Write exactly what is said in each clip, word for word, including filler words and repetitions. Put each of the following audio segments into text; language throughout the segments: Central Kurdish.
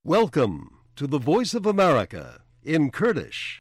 Welcome to the Voice of America in Kurdish.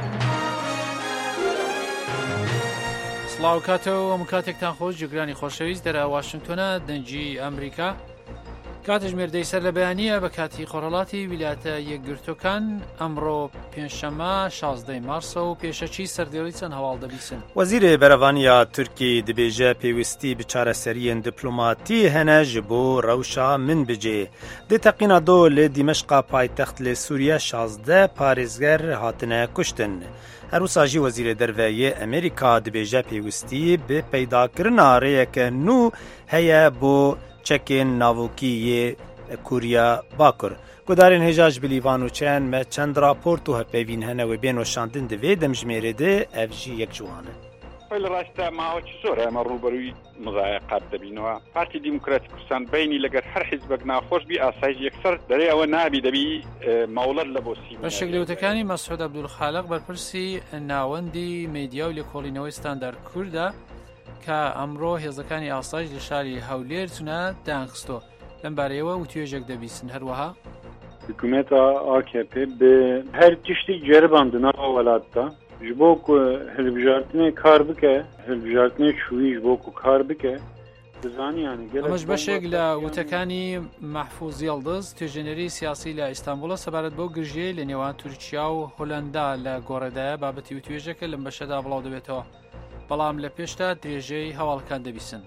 سڵاو کاتەوە ئەم کاتێکتان خۆش جگرانی خۆشەویست دەرە واشنگتۆنە دەنجی ئەمریکا کاتژمێردەی سەر لە بەیانیە بە کاتی خۆڕەڵاتی ویلایەتە یەکگرتووەکان ئەمڕۆ پێنجشەممە شازدەی مارسە و پێشەچی سەردێڵی چەند هەواڵ دەبیسن. وەزیرێ بەرەڤانیا تورکی دەبێژە پێویستی بە چارەسەریên دیپلۆماتی هەنە ji bo rewşa min bicê. Dê teqîna do li Dîmeşqa paytext li Sûriya şazdeh parêzger hatine kuştin. Her wisa jî Wezîrê Derveyê Amerîka dibêje pêwîstî bi peydakirina rêyeke nû heye bo çekên navokî Kuriya Bakur. Gudarên hêja ji bilîvan û çend me çend raport û hevpeyvîn hene wê bên weşandin di vê demjimêrê de ev jî yek ciwan e. لە ڕاستە ماوەی زۆر ئەمە ڕوبەرووی مزایقات دەبینەوە پارتی دیموکراتی کوردستان بینی لەگەر هەر حیزبێک ناخۆش بی ئاسایش یەکسەر دەرێ ئەوە نابی دەبی مەوڵەت لە بۆ سیمە. بە شەکلەوتەکانی مەسعود عەبدولخالق بەرپرسی ناوەندی میدیا و لێکۆڵینەوەی ستاندارد کووردە کە ئەمڕۆ هێزەکانی ئاسایش لە شاری هەولێر چونە دانخستۆ لەم بارەیەوە و توێژێک دەبیستن. هەروەها حکومەتە ئا کێ پێ بە هەر تشتی جێرباندنا وڵاتدا ji bo ku hilbijartinê kar bike hilbijartinê çûyî ji bo ku kar bike bizanî yani ئەمەش بەشێک لە وتەکانی مەحفوظ یەڵدز توێژێنەری سیاسی لە ئیستانبوڵە سەبارەت بۆ گرژەیە لە نێوان تورکیا و هۆلەندا لە گۆڕێدایە بابەتی و توێژەکە لەم بەشەدا بڵاو دەبێتەوە بەڵام لە پێشتا درێژەی هەواڵەکان دەبیسن.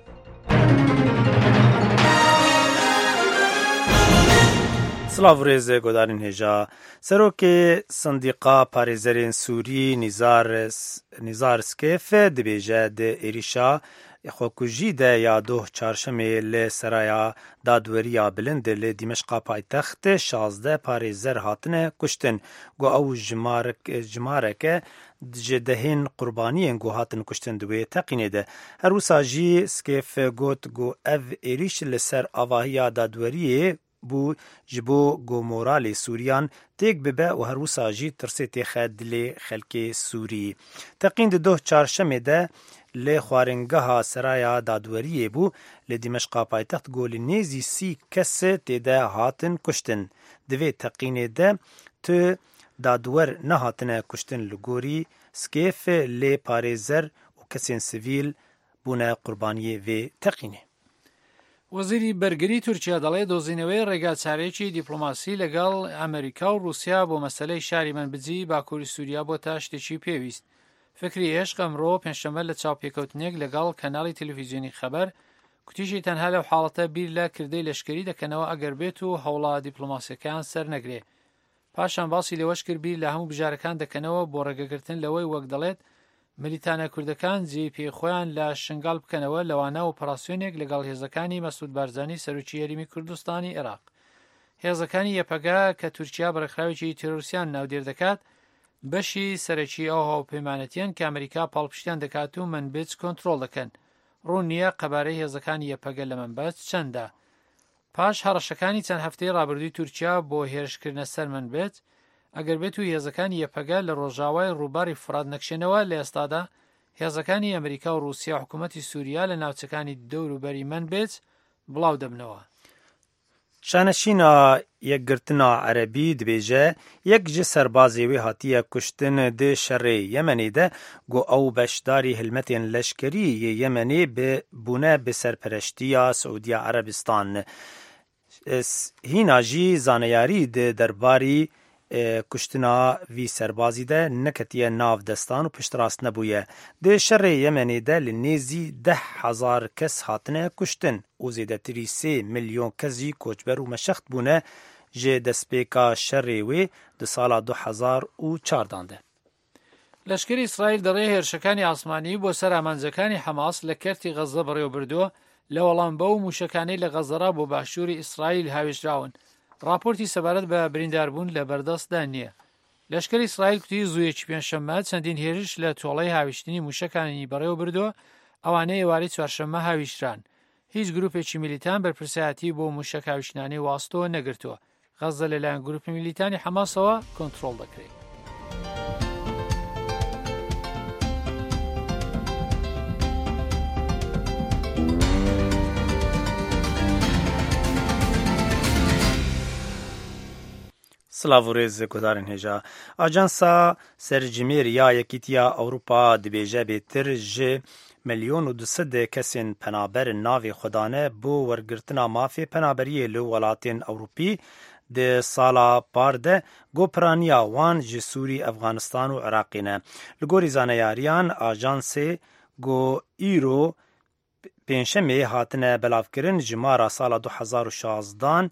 Silav rêzê godarên hêja Serokê Sindîqa Parêzerên Sûrî Nîzar Skêf dibêje di êrişa xwekujî de ya doh çarşemê li Seraya Dadweriya Bilind li Dîmeşqa paytextê şazdeh parêzer hatine kuştin. Got ew jimareke ji dehên qurbaniyên got hatin kuştin di wê teqînê de. Her wisa jî Skêf got got ev êriş li ser avahiya Dadweriyê bû ji bo gomoralê Sûriyan têk bibe û her wisa jî tirsê têxe dilê xelkê Sûrî. Teqîn di doh çarşemê de lê xwaringeha Seraya Dadweriyê bû li Dîmeşqa paytext golî nêzî sî kes têde hatin kuştin. Di vê teqînê de tu dadwer nehatine kuştin li gorî Skêf lê parêzer û kesên sivîl bûne qurbaniyê vê teqînê. وەزیری بەرگری تورکیا دەڵێ دۆزینەوەی ڕێگا چارەیەکی دیپلۆماسی لەگەڵ ئەمریکا و رووسیا بۆ مەسەلەی شاری منبجی باکووری سووریا بۆ تا شتێکی پێویست. فکری عێشق ئەمڕۆ پێنجشەممە لە چاوپێکەوتنێک لەگەڵ کەناڵی تەلەڤیزیۆنی خەبەر کوتیشی تەنها لەو حاڵەتە بیر لە کردەی لەشکری دەکەنەوە ئەگەر بێت و هەوڵا دیپلۆماسیەکان سەر نەگرێ. پاشان باسی لەوەش کرد بیر لە هەموو بژارەکان دەکەنەوە بۆ ڕێگەگرتن لەوەی وەک دەڵێت ملیتانە کوردەکان جێی پێخۆیان لە شنگال بکەنەوە لەوانە ئۆپەراسیۆنێک لەگەڵ هێزەکانی مەسعود بارزانی سەرۆکی یاریمی کوردستانی عێراق. هێزەکانی یەپەگا کە تورکیا بەڕێکخراوێکی تێرۆریستیان ناودێر دەکات بەشی سەرەکی ئەو هاوپەیمانەتیان کە ئەمریکا پاڵپشتیان دەکات و منبج کۆنتڕۆڵ دەکەن. ڕوون نییە قەبارەی هێزەکانی یەپەگە لە منبج چەندە. پاش هەڕەشەکانی چەند هەفتەی ڕابردووی تورکیا بۆ هێرشکردنە سەر منبج ئەگەر بێت و هێزەکانی یەپەگە لە ڕۆژاوای ڕووباری فرات نەکشێنەوە لە ئێستادا هێزەکانی ئەمریکا و رووسیا حکوومەتی سووریا لە ناوچەکانی دەوروبەری منبج بڵاو دەبنەوە. شانشینا یەکگرتنا عەرەبی dibêje yek ji serbazê wê hatiye kuştin di şerê Yemenê de got ew beşdarî hilmetên leşkerî yê Yemenê bi bûne bi serpereştiya Suudiya Erebistan. Hîna jî zaneyarî di derbarî kuştina vî serbazî de neketiye nav destan û piştrast nebûye. Di şerê Yemenê de li nêzî deh hezar kes hatine kuştin û zêdetirî sê milyon kes jî koçber û meşext bûne ji destpêka şerê wê di sala du hezar û çardan de. لەشکری ئیسرائیل دەڕێ هێرشەکانی ئاسمانی بۆ سەر ئامانجەکانی حەماس لە کەرتی غەزە بەڕێوەبردووە لە وەڵام بە و موشەکانەی لە غەزەرا بۆ باشووری ئیسرائیل هاوێژراون. راپۆرتی سەبارەت بە برینداربوون لە بەردەستدا نییە. لەشکری ئیسرائیل کوتی زوویەکی پێنجشەممە چەندین هێرش لە تۆڵەی هاویشتنی موشەکانی بەڕێوە بردووە ئەوانەی ئێوارەی چوارشەممە هاویشتران. هیچ گروپێکی میلیتان بەرپرسایەتی بۆ موشەک هاویشتنانەی واستۆ نەگرتووە. غەزە لەلایەن گروپی میلیتانی حەماسەوە کۆنتڕۆڵ دەکرێت. سلاوریز گدارن هجا آژانسا سرجمیریا یکیتیا اوروپا دبیجه بیتر ج میلیون و دوصد کسین پنابر ناوی خدانه بو ورگرتنا مافی پنابریه لو ولاتین اوروپی د سالا پارده گوپرانیا وان ج سوری افغانستان و عراقینه لگوری زانیاریان آژانسی گو ایرو پنجشنبه هاتنه بلافکرین جمارا سالا دو هزار و شازده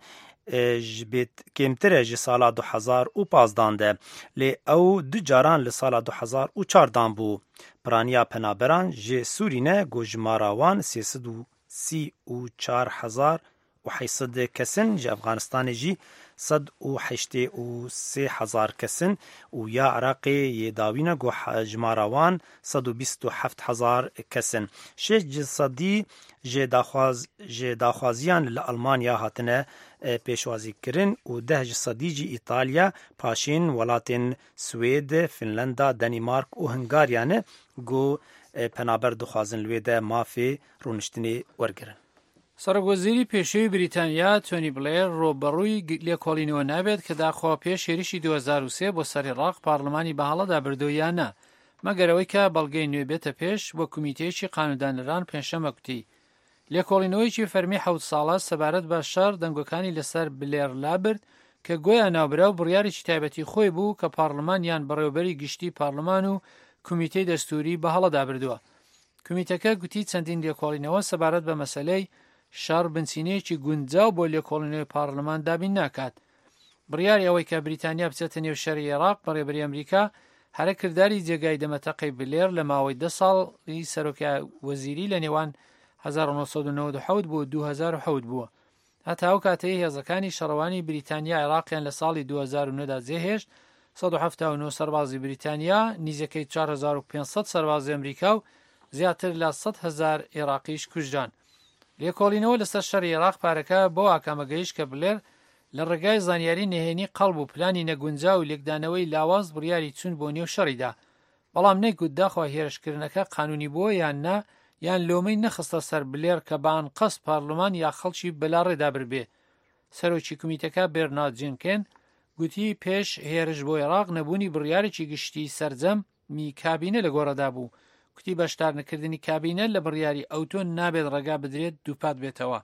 جبت کمتره جی سالا دو هزار و پانزده ده لی او دو جاران لی سالا دو هزار و چهارده بو پرانیا پنابران جی سورینه گو جماراوان سیصد و سی و چار هزار و حیصد کسن جی افغانستان جی صد و حشتی و سی هزار کسن و یا عراقی یه داوینه گو جماراوان صد و بیست و هفت هزار کسن شش جسدی جی داخواز جی داخوازیان لألمانیا هاتنه پیشوازی کرن و ده جسدی جی ایتالیا پاشین ولاتین سوید فنلندا دنمارک و هنگاریانه گو پنابر دخوازن لویده مافی رونشتنی ورگرن سەرۆکوەزیری پێشەوی بریتانیا تۆنی بڵێر ڕۆبەڕووی لێکۆڵینەوە نابێت کە داخوا پێش هێرشی دوو هەزار و سێ بۆ سەر عێراق پارلەمانی بەهاڵەدا بردوویان نا مەگەرەوەی کە بەڵگەی نوێ بێتە پێش بۆ کومیتەیەکی قانوندانەران پێنجشەممە کوتی لێکۆڵینەوەیکی فەرمی حەوت ساڵە سەبارەت بە شەڕ دەنگەکانی لەسەر بلێر لابرد کە گۆیان ناوبرا و بڕیارێکی تایبەتی خۆی بوو کە پارلەمانیان بەڕێوەبەری گشتی پارلەمان و کومیتەی دەستوری بەهاڵەدا بردووە کومیتەکە گوتی چەندین لێکۆڵینەوە سەبارەت بە مەسەلەی شار بنچینەیەکی گونجاو بۆ لێکۆڵینەوەی پارلەمان دابین ناکات بڕیاری ئەوەی کە بریتانیا بچێتە نێو شەڕی عێراق بەڕێوەبەری ئەمریکا هەرە کردداری جێگای دەمەتەقەی بلێر لە ماوەی دە ساڵی سەرۆکوەزیری لە نێوان هەزار و نۆسەد و نەوەد و حەوت بۆ دوو هەزار و حەوت بووە هەتا ئەو کاتەی هێزەکانی شەڕەوانی بریتانیا عێراقیان لە ساڵی دوو هەزار و نۆدا جێهێشت سەد و هەفتاد و نۆ سەربازی بریتانیا نزیکەی چوار هەزار و پێنجسەد سەربازی ئەمریکا و زیاتر لە سەد هەزار عێراقیش کوژران لێکۆڵینەوە لەسەر شەڕی عێراق پارەکە بۆ ئاکامەگەیشت کە بلێر لە ڕێگای زانیاری نهێنی قەڵب و پلانی نەگونجاو و لێکدانەوەی لاواز بڕیاری چوون بۆ نێو شەڕیدا بەڵام نەیگوت داخوا هێرشکردنەکە قانونی بووە یان نا یان لۆمەی نەخستە سەر بلێر کە بان قەس پارلەمان یا خەڵکی بەلاڕێدا بربێ سەرۆکی کومیتەکە بێرنارد جێنکن گوتی پێش هێرش بۆ عێراق نەبوونی بڕیارێکی گشتی سەرجەم می کابینە لە گۆڕەدا بوو کوتی بەشدارنەکردنی کابینە لە بڕیاری ئەوتۆ نابێت ڕێگا بدرێت دووپات بێتەوە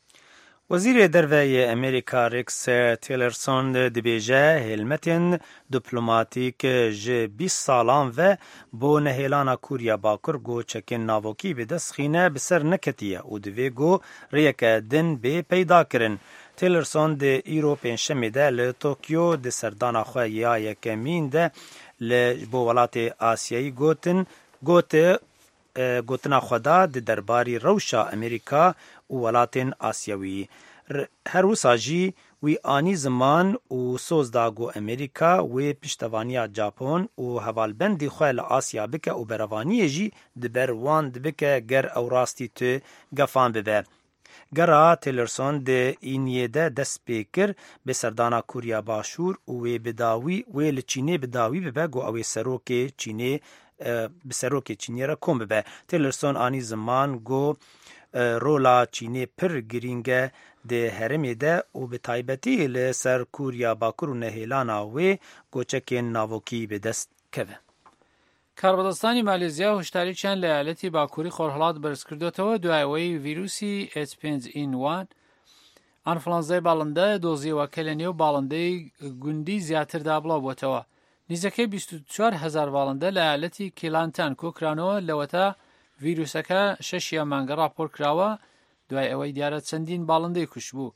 وزیر دەرەوەی ئەمریکا ریکس تیلرسۆن دەبێژە هێلمەتێن دیپلۆماتیک ji بیست ساڵان ve بۆ نەهێلانە کووریا باکوور گۆچەکên navokî bi destxîne bi ser neketiye û divê got rêyeke din bê peydakirin. Tillerson di îro pênçemê de li Tokyo di serdana xwe ya yekemîn de li bo welatê Asyayî gotin gote gotina xwe da di derbarî rewşa Amerîka û welatên Asyawî. Her wisa jî wî anî ziman û soz da got Amerîka wê piştevaniya Japon û hevalbendî xwe li Asya bike û berevaniyê jî di ber wan dibike ger ew rastî tu gefan bibe. Gera Tillerson di îniyê de dest pê kir bi serdana Koorya Başûr û wê bidawî wê li Çînê bidawî bibe got ew ê serokê Çînê bi serokê Çînê re kom bibe. Tillerson anî ziman got rola Çînê pir girîng e di herêmê de û bi taybetî li ser Koorya Bakur û nehêlana wê goçekên navokî bi dest keve. کاربەدەستانی مالێزیا هۆشداریان لە ایالەتی باکووری خۆرهەڵات بەرز کردوێتەوە دوایەوەی ڤیرۆسی ئێچ پێنج ئین وان ئەنفڵەنزای باڵندە دۆزیەوە کە لە نێو باڵندەی گوندی زیاتردا بڵاوبووەتەوە. نزیکەی بیست و چوار هەزار باڵندە لە ایالەتی کێلانتان کۆکرانەوە لەوەتا ڤیرۆسەکە شەشیان مانگە راپۆر کراوە دوای ئەوەی دیارە چەندین باڵندەی کوش بوو.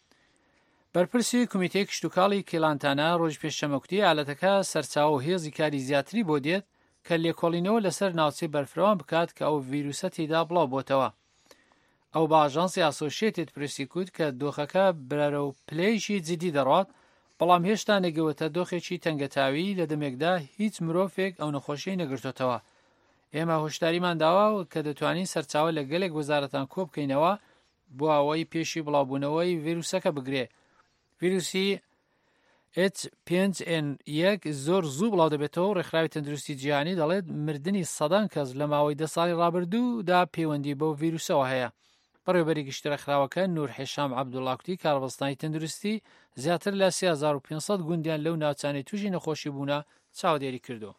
بەرپرسی کومیتەی کشتوکاڵی کێلانتانە ڕۆژ پێشەمەکوتی ئالەتەکە سەرچاوە و هێزی کاری زیاتری بۆ دێت کە لێکۆڵینەوە لەسەر ناوچەی بەرفرەوان بکات کە ئەو ڤیرۆسە تێیدا بڵاو بۆتەوە. ئەو بە ئاژانسی ئاسۆشیێتد پرسی کوت کە دۆخەکە برەرە و پلەیەکی جدی دەڕات بەڵام هێشتا نەگەوێتە دۆخێکی تەنگەتاوی لە دەمێکدا هیچ مرۆڤێک ئەو نەخۆشیی نەگرتوێتەوە. ئێمە هۆشداریمان داوە کە دەتوانین سەرچاوە لە گەلێک وەزارەتان کۆ بکەینەوە بۆ ئەوەی پێشی بڵاوبوونەوەی ڤیرۆسەکە بگرێ. ڤیرۆسی ئێچ پێنج ئێن یەک زۆر زوو بڵاو دەبێتەوە و ڕێکخراوی تەندروستی جیهانی دەڵێت مردنی سەدان کەس لە ماوەی دە ساڵی ڕابردوودا پەیوەندی بەو ڤیرۆسەوە هەیە. بەڕێوەبەری گشترەخراوەکە نور حێشام عەبدوڵڵاکوتی کارەبەستانی تەندروستی زیاتر لە سێ هەزار و پێنج سەد گوندیان لەو ناوچانەی تووشی نەخۆشی بوونە چاودێری کردو.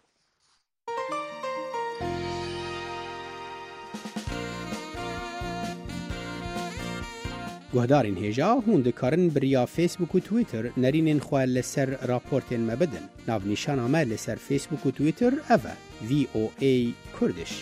گوهدارین هێژا هون دikarin biriya Facebook û Twitter nerînên xwe li ser raportên me bidin. Navnîşana me li ser Facebook û Twitter ev e V O A Kurdish.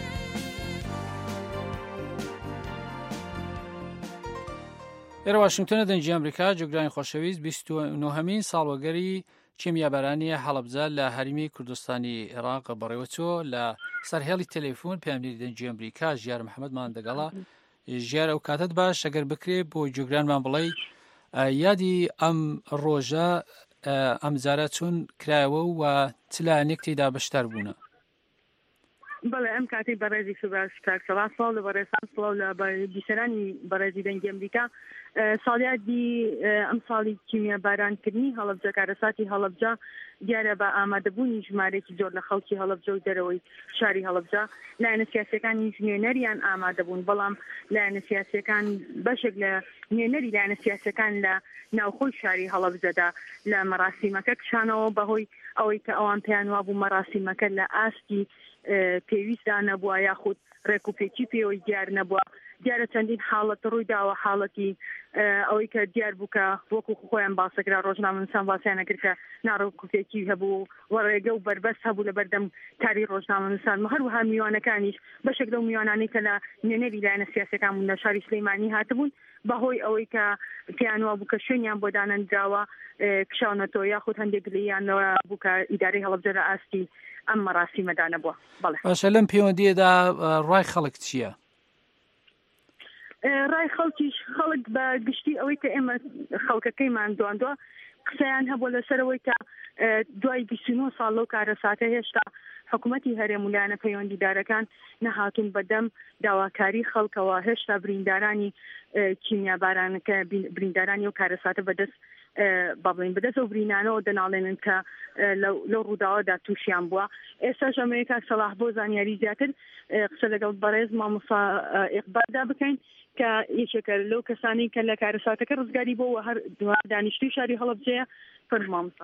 ئێرە واشنگتۆنە دەنجی ئەمریکا جۆگرانی خۆشەویست بیست و نۆهەمین ساڵوەگەری کیمیابەرانی هەڵەبجە لە هەرمی کوردستانی عێراق بەڕێوەچۆ لە سەرهێڵی تەلەفۆن پەیامگەری دەنجی ئەمریکا ژیار محەممەدمان دەگەڵا. ژیار ئەو کاتت باش ئەگەر بکرێ بۆ جۆگرانمان بڵێ یادی ئەم ڕۆژە ئەم جارە چۆن کرایەوە و چلایەنێک تێدا بەشدار بوونە. بەڵێ ئەم کاتی بەڕێزی سوباش کاکسەڵا ساڵ لە بەڕێستان سڵاو لە بیسەرانی بەڕێزی دەنگی ئەمریکا ساڵیادی ئەم ساڵی کیمیابارانکردنی هەڵەبجە کارەساتی هەڵەبجە دیارە بە ئامادەبوونی ژمارەیەکی زۆر لە خەڵکی هەڵەبجە و دەرەوەی شاری هەڵەبجە لایەنە سیاسیەکانی نوێنەریان ئامادەبوون، بەڵام لایەنە سیاسیەکان بەشێک لە نوێنەری لایەنە سیاسیەکان لە ناوخۆی شاری هەڵەبجەدا لە مەراسیمەکە کشانەوە بەهۆی ئەوەی کە ئەوان پێیان وابوو مەراسیمەکە لە ئاستی پێویستدا نەبووە یاخود ڕێکوپێکی پێوەی دیار نەبووە. دیارە چەندین حاڵەت ڕوویداوە حاڵەتی ئەوەی کە دیار بوو کە وەکو خۆیان باسەکرا ڕۆژنامەنووسان باسییانە کرد کە ناڕێکوپێکی هەبوو وەڕێگە و بربەست هەبوو لە بەردەم کاری ڕۆژنامەنووسان هەروەها میوانەکانیش بەشێک لەو میوانانەی کە لە نوێنەری لایەنە سیاسیەکان بوون لە شاری سلەیمانی هاتبوون بەهۆی ئەوەی کە پێیان وا بوو کە شوێنیان بۆ دانەنراوە کشاونەتەوە یاخود هەندێک لەیانەوە بوو کە ئیدارەی هەڵەبجە لە ئاستی ئەم مەراسیمەدا نەبووە. بەڵێ باشە لەم پەیوەندیەدا ڕای خەڵک چییە؟ ڕای خەڵکیش خەڵک بە گشتی ئەوەی کە ئێمە خەڵکەکەیمان دواندووە قسەیان هەبوو لەسەرەوەی کە دوای بیست و نۆ ساڵ لەو کارەساتە هێشتا حکوومەتی هەرێم و لایەنە پەیوەندیدارەکان نەهاتوون بەدەم داواکاری خەڵکەوە هێشتا بریندارانی کیمیابارانەکە بریندارانی و کارەساتە بەدەست بابڵین بەدەست ئەو برینانەوە دەناڵێنن کە لەو ڕووداوەدا تووشیان بووە. ئێستاش ئەمریکا سەلاح بۆ زانیاری زیاتر قسە لەگەڵ بەڕێز مامۆستا ئیقبالدا بکەین کە یەکێکە لەو کەسانی کە لە کارەساتەکە ڕزگاری بۆەوە هەر دانیشتوی شاری هەڵەبجەیە فەرموو مامۆستا.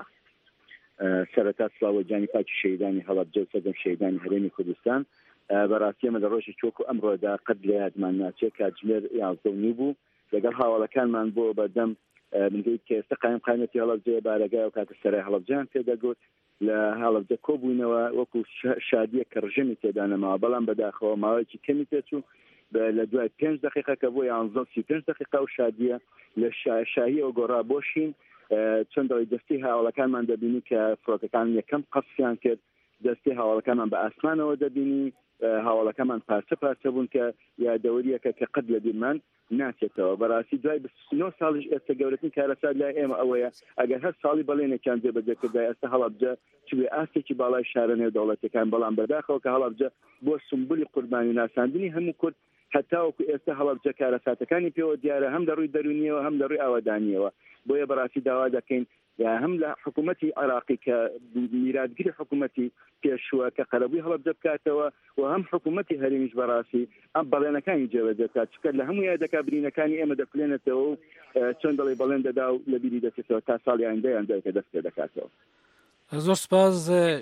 سەرەتا سڵاوە جانی پاکی شەیدانی هەڵەبجە و سەردەم شەیدانی هەرێمی کوردستان بەڕاستی ئێمە لە ڕۆژی چۆک و ئەمڕۆدا قەت لە یادمان ناچێت کاتژمێر یازدە و نیو بوو لەگەڵ هاوڵەکانمان بۆ بەردەم منگەیت کە ئێستا قایم قایمەتی هەڵەبجەیە بارەگای و کاتە سەرای هەڵەبجەیان پێدەگوت لە هەڵەبجە کۆبووینەوە وەکو شادیە کە ڕژەمی تێدا نەماوە، بەڵام بەداخەوە ماوەیەکی کەمی پێچوو لە دوای پێنج دقیقە کە بۆ یانزە سی پێنج دقیقە و شادیە لە شاهیەوە گۆڕا بۆشین چەندەوەی دەستی هاوڵەکانمان دەبینی کە فڕۆکەکان یەکەم قەسیان کرد، دەستی هاوڵەکانمان بە ئاسمانەوە دەبینی، هاوڵەکەمان پارچە پارچە بوون کە یادەوەریەکە کە قەت لە بیرمان ناچێتەوە. بەڕاستی دوای بیست و نۆ ساڵیش ئێستا گەورەترین کارەسات لای ئێمە ئەوەیە ئەگەر هەر ساڵی بەڵێنێکیان جێبەجێکردا ئێستا هەڵەبجە چوێ ئاستێکی باڵای شارە نێودەوڵەتیەکان، بەڵام بەداخەوە کە هەڵەبجە بۆ سمبولی قوربانی ناساندنی هەموو کورد هەتاوەکو ئێستا هەڵەبجە کارەساتەکانی پێوە دیارە هەم لە ڕووی دەرونیەوە هەم لە ڕووی ئاوادانیەوە. بۆیە بەڕاستی داوا دەکەین هەم لە حکوومەتی عێراقی کە میراتگیری حکوومەتی پێشووە کە قەرەبووی هەڵەبجە بکاتەوە و هەم حکوومەتی هەرێمیش بەڕاستی ئەم بەڵێنەکانی جێبەجێ بکات، چکە لە هەموو یادەکا برینەکانی ئێمە دەکلێنێتەوە و چۆن دەڵێ بەڵێن دەدا و لە بیری دەچێتەوە تا ساڵی ئایندەیان دەکە دەست پێ دەکاتەوە. زۆر سپاس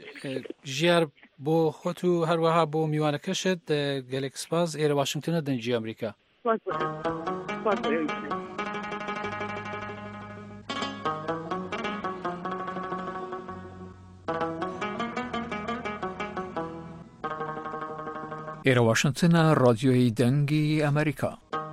ژیار بۆ خۆت و هەروەها بۆ میوانەکەشت گەلێک سپاس. ئێرە واشنگتۆنە دەنجی ئەمریکا. ئێرە واشنگتنە ڕادیۆی دەنگی ئەمریکا.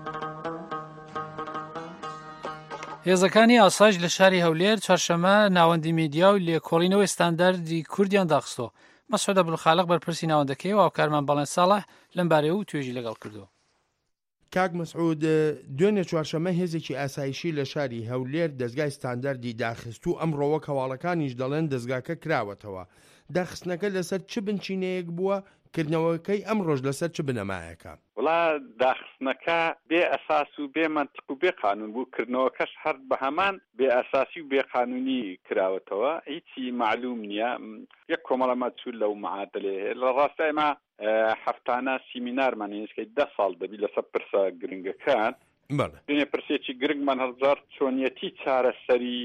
هێزەکانی ئاساژ لە شاری هەولێر چوارشەممە ناوەندی میدیا و لێکۆڵینەوەی ستانداردی کوردیان داخستۆ. مەسعود عەبدولخالق بەرپرسی ناوەندەکەی و هاوکارمان بەڵێن ساڵح لەم بارەیە و توێژی لەگەڵ کردو. کاک مەسعود، دوێنێ چوارشەممە هێزێکی ئاسایشی لە شاری هەولێر دەستگای ستانداردی داخست و ئەمڕۆوە کەواڵەکانیش دەڵێن دەستگاکە کراوەتەوە. داخستنەکە لەسەر چ بنچینەیەک بووە کردنەوەکەی ئەم ڕۆژ لەسەر چ بنەمایەکە؟ وڵا داخستنەکە بێ ئەساس و بێ منطق و بێ قانون بوو، کردنەوەکەش هەر بە هەمان بێ ئەساسی و بێ قانونی کراوەتەوە، هیچی معلوم نییە. یەک کۆمەڵەمە چوو لەو معادلێ لە ڕاستە ئێمە هەفتانە سیمینارمان هێنسکەی دە ساڵ دەبی لەسەر پرسە گرنگەکان دوێنێ پرسێکی گرنگمان هەڵبژار چۆنیەتی چارەسەری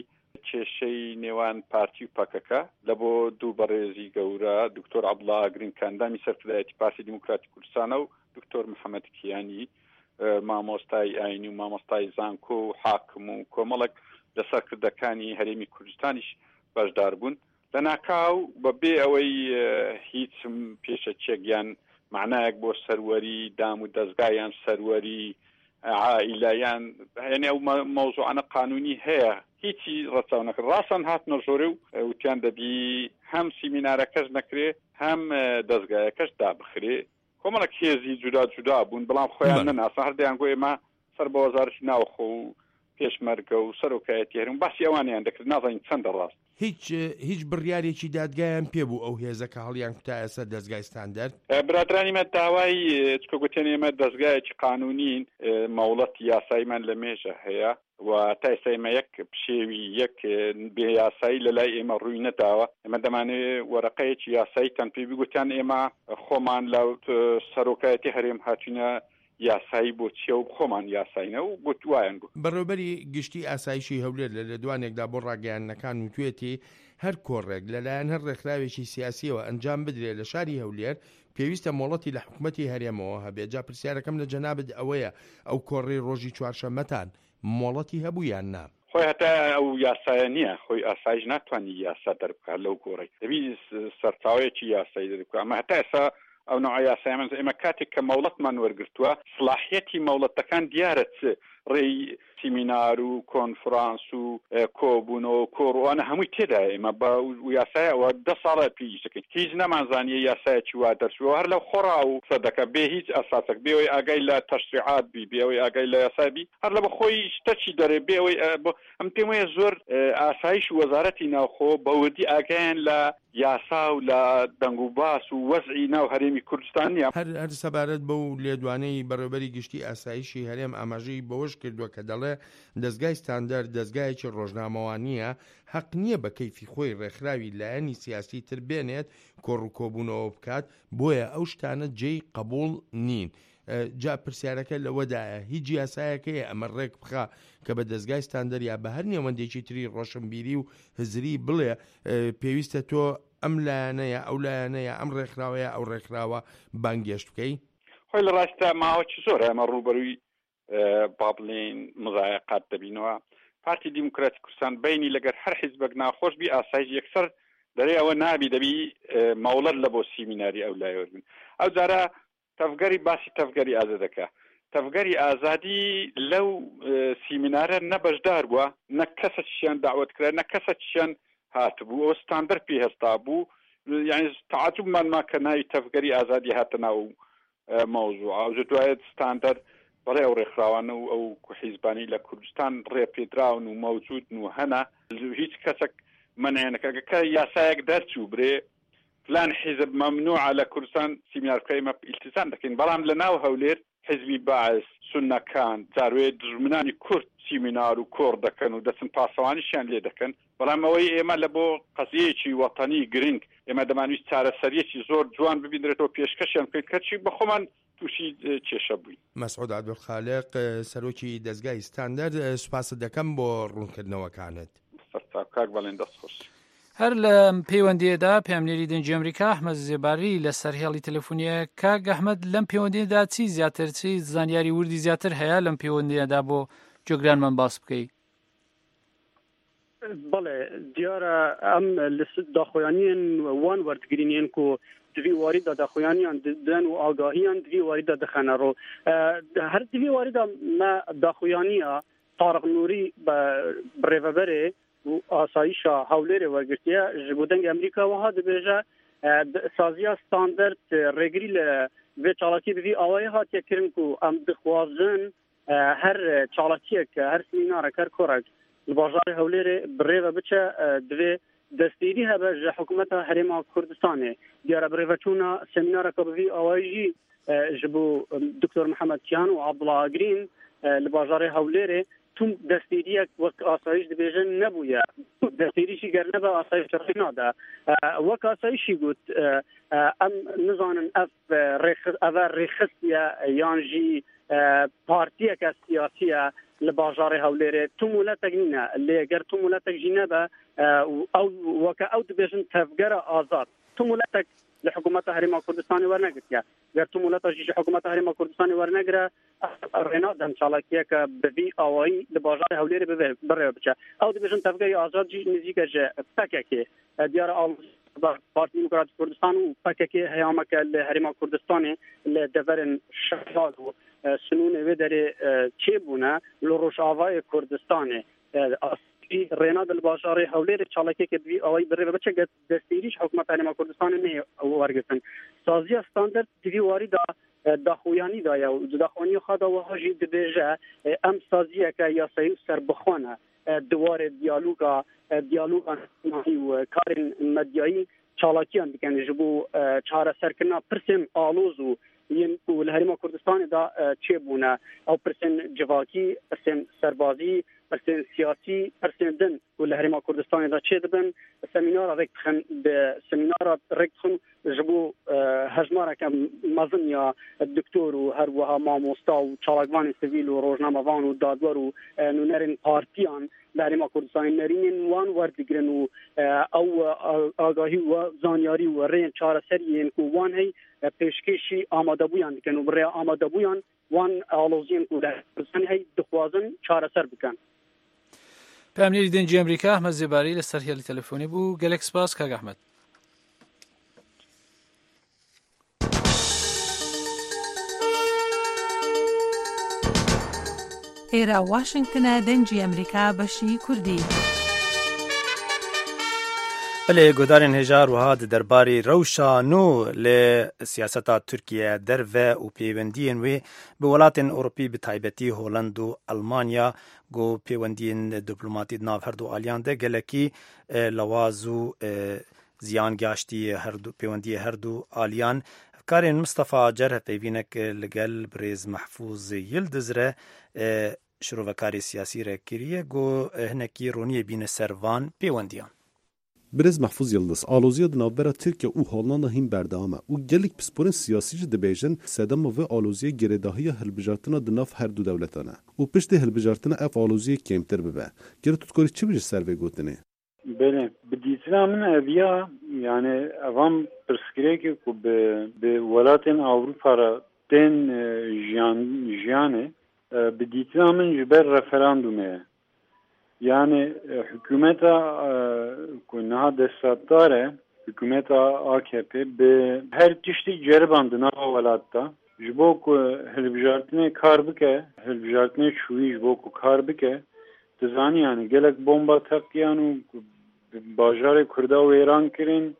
کێشەی نێوان پارتی و پەکەکە لە بۆ دوو بەڕێزی گەورە دکتۆر عەبدوڵڵا ئاگرین کاندامی سەرکردایەتی پارتی دیموکراتی کوردستانە و دکتۆر محەممەد کیانی مامۆستای ئاینی و مامۆستای زانکۆ و حاکم و کۆمەڵک لە سەرکردەکانی هەرێمی کوردستانیش بەشدار بوون لە ناکاو بەبێ ئەوەی هیچ پێشەچێکیان معنایەک بۆ سەروەری دام و دەستگایان سەروەری عائیلایان هێنێ ئەو مەوزوعانە قانونی هەیە هیچی ڕەچاو نەکرد. ڕاستەن هاتنە ژۆرێ و وتیان دەبی هەم سیمینارەکەش نەکرێ هەم دەستگایەکەش دابخرێ. کۆمەڵک هێزی جودا جودا بوون بەڵام خۆیان نەناسە هەردەیان گوێ ئێمە سەر بە وەزارەتی ناوخۆ و پێشمەرگە و سەرۆکایەتی هەرێم باسی ئەوانیان دەکرد نازانین چەندە ڕاست. هیچ هیچ بڕیارێکی دادگایان پێبوو ئەو هێزەکە هەڵیان کوتایە سەر دەستگای ستاندەرد؟ برادرانیمە داوای چکە گوتێن ئێمە دەستگایەکی قانونین مەوڵەتی یاساییمان لە مێژە هەیە و تا ئێستا ئێمە یەک پشێوی یەک بێ یاسایی لە لای ئێمە ڕووی نەداوە. ئێمە دەمانێت وەرەقەیەکی یاساییتان پێ بگوتیان ئێمە خۆمان لە سەرۆکایەتی هەرێم هاتوونە یاسایی بۆ چیە و خۆمان یاساینە و بۆ توایان بوو. بەڕێوەبەری گشتی ئاسایشی هەولێر لە دوانێکدا بۆ ڕاگەیاندنەکان وتوێتی هەر کۆڕێک لەلایەن هەر ڕێکخراوێکی سیاسیەوە ئەنجام بدرێت لە شاری هەولێر پێویستە مۆڵەتی لە حکوومەتی هەرێمەوە هەبێت. جا پرسیارەکەم لە جەنابەت ئەوەیە ئەو کۆڕی ڕۆژی چوارشەممەتان مۆڵەتی هەبوو یان نا؟ خۆی هەتا ئەو یاسایە نییە، خۆی ئاسایش ناتوانانی یاسا دەربکات لەو گۆڕی دەبی سەرچاوەیەکی یاسایی دەربکات. ئەمە هەتا ئێستا ئەو نوع یاسایمان ئێمە کاتێک کە مەوڵەتمان وەرگرتووە سلاحیەتی مەوڵەتەکان دیارە چ ڕێی سیمینار و کۆنفرانس و کۆبوونەوە کۆڕوانە هەمووی تێدایە. ئێمە بە یاسایەوە دە ساڵە پێیشەکەین هیچ نەمانزانیە یاسایەکی وا دەرچووە هەر لەو خۆڕا و سەدەکە بێ هیچ ئەساسێک بێەوەی ئاگای لە تەشریعات بی بێەوەی ئاگای لە یاسابی هەر لە بەخۆی شتەچی دەرێ بێەوەی ئەم پێم وایە زۆر ئاسایش و وەزارەتی ناوخۆ بەوردی ئاگایان لە یاسا و لە دەنگ و باس و وەزعی ناو هەرێمی کوردستانیە. هەر هەر سەبارەت بەو لێدوانەی بەڕێوەبەری گشتی ئاسایشی هەرێم ئاماژەی بەوەش کردووە کە دەڵێ دەستگای ستاندەرد دەستگایەکی ڕۆژنامەوانیە حەق نییە بە کەیفی خۆی ڕێکخراوی لایەنی سیاسی تر بێنێت کۆڕ و کۆبوونەوە بکات بۆیە ئەو شتانە جێی قبول نین. جا پرسیارەکە لەوەدایە هیچ یاسایەکەیە ئەمە ڕێک بخا کە بە دەستگای ستاندەر یا بە هەر نێوەندێکی تری ڕۆشنبیری و هزری بڵێ پێویستە تۆ ئەم لایەنەیە ئەو لایەنەیە ئەم ڕێکخراوەیە ئەو ڕێکخراوە بانگێشت بکەی؟ خۆی لە ڕاستە ماوەکی زۆر ئەمە ڕوبەروی با بڵێن مزایقات دەبینەوە. پارتی دیموکراتی کوردستان بینی لەگەر هەر حیزبێک ناخۆش بی ئاسایش یەکسەر دەرێ ئەوە نابی دەبی مەوڵەت لە بۆ سیمیناری ئەو لایەوەربن. ئەو جارە تەفگەری باسی تەفگەری ئازادەکە تەفگەری ئازادی لەو سیمینارە نەبەشدار بووە، نە کەسە چیان داوت کرا نە کەسە چیان هاتبوو ئەو ستاندەر پێ هێستا بوو. یعنی تعجبمان ما کە ناوی تەفگەری ئازادی هاتە ناو مەوزوع ئەو دوایێت ستاندەر بەڵێ ئەو ڕێکخراوانە و ئەو حیزبانی لە کوردستان ڕێپێدراون و مەوجود و هەنا هیچ کەسێک منعێنەکە یاسایەک دەرچوو برێ فلان حیزب ممنوعە لە کوردستان سیمینارەکەی مە ئیلتزام دەکەین. بەڵام لە ناو هەولێر حیزبی باعث سونەکان جاروێ دژمنانی کورد سیمینار و کۆڕ دەکەن و دەچن پاسەوانیشیان لێ دەکەن. بەڵام ئەوەی ئێمە لە بۆ قەزیەیەکی وەتەنی گرنگ ئێمە دەمانویست چارەسەریەکی زۆر جوان ببینرێتەوە پێشکەشیان بکەین کەچی بەخۆمان تووشی کێشە بووین. مەسعود عەبدولخالق سەرۆکی دەستگای ستاندەرد، سوپاست دەکەم بۆ ڕوونکردنەوەکانت. کاک بەڵێن دەست خۆش. هەر لە پەیوەندیەدا پێمنێری دەنگی ئەمریکا ئەحمەد زێباری لە سەرهێڵی تەلەفۆنیە کاک ئەحمەد لەم پەیوەندیەدا چی زیاتر چی زانیاری وردی زیاتر هەیە لەم پەیوەندیەدا بۆ جۆگرانمان باس بکەیت؟ بەڵێ دیارە ئەم داخۆیانیان وان وەرتگرینیان و دوی واریدا داخۆیانیان دەن و ئاگاهیان دوی واریدا دەخەنەڕۆ هەر دوی واریدا ما داخۆیانیە تارق نووری بە بڕێڤەبەرێ و ئاسایشە هەولێرێ وەرگرتیە ji bo dengê Amerîka wiha dibêje saziya standard rêgirî li vê çalakî bi vî awayê hatiye kirin ku em dixwazin her çalakiyek her sîminarek her korek li bajarê Hewlêrê bi rêve biçe divê دستیری هبه جه حکومت هرما کردستانه دیاره بریوچونا سمینار کبوی آوایجی جبو دکتر محمد کیان و عبدالله گرین لباجار هولیره توم دستیریک وقت آسایش دبیجن نبویه دستیریشی گر نبه آسایش رخینا ده وقت آسایشی گود ام نزانن اف ریخستیه یانجی پارتیه که سیاسیه لباجار هولیره تو مولتک نینه اللي گر تو مولتک جینبه او وقت او دبیجن تفگر آزاد تو مولتک لحکومت هرما کردستانی ورنگریا گر تو مولت جی حکومت هرما کردستانی ورنگره رنا دم چالاکیه که به اوایی د بازار هولیری به بره بچه او د بجن تفگی آزاد جی نزیک جه پککی دیار آل پارتی دموکرات کردستان و پککی هیامک هرما کردستانی ل دورن شهاد و سنون و در چه بونه لروش آوای کردستانی رنا دل بازار هولیری چالاکی که بی اوای بره بچه دستیریش حکومت هرما کردستان نه ورگتن سازی استاندارد دیوی واری دا داخویانی دا یا داخوانی خدا و هاجی دبیجه ام سازیه که یاسایی سر بخونه دوار دیالوگا دیالوگا نهی و کار مدیایی چالاکیان بکنه جبو چهار سرکنا پرسن آلوزو ین و هرما کردستان دا چه بونه او پرسن جواکی پرسن سربازی پرسن سیاسی پرسن دن و هرما کردستان دا چه دبن سمینار رکتخن به سمینار رکتخن جبو هجمارا که مزن یا دکتور و هر وها ماموستا و چالاگوان سویل و روزنامه‌وان و دادور و نونرین پارتیان هرما کردستان نرینین وان وردگرن و او آگاهی و زانیاری و رین چهار سریین که وان هی پیشکشی آماده بویان بکن و برای آماده بویان وان آلوزین که کردستان هی دخوازن چهار سر بکن. پامنیری دنجی امریکا احمد زباری لسر هیلی تلفونی بو گلکس باس کاغ احمد. ئێرە واشنگتنە دەنجی ئەمریکا بەشی کوردی. بله گودارین هجار و هاد درباری روشا نو ل سیاستا ترکیه در و پیوندین و به ولاتن اروپی به تایبتی هلند و المانیا گو پیوندین دیپلماتی ناو هر دو آلیان ده گلکی لوازو زیان گاشتی هر دو پیوندی هر دو آلیان کارین مصطفی جرح پیوینک لگل بریز محفوظ یلدزره شروع کاری سیاسی را کریه گو هنکی رونی بین سروان پیوندیان. برز محفوظ یلدز آلوزیا دنابرا ترکیه او هولندا هم بردامه او گلیک پسپورن سیاسی جده بیجن سدام و آلوزیا گرداهی هلبجارتنا دناف هر دو دولتانه او پشت هلبجارتنا اف آلوزیا کمتر ببه گره تطکاری چی بجه سر و گوتنه؟ بله بدیتنا من اویا yani avam perskireki ku be be welatin Avrupa ra ten jiyan jiyane بدیتنا من جبر referandume yani hükümeta kunha destatare hükümeta A K P be her tişti ceribandına velatta jbok helbjartine karbike helbjartine çuvi jbok karbike tizani yani gelek bomba takyanu bajare kurda ve İran kirin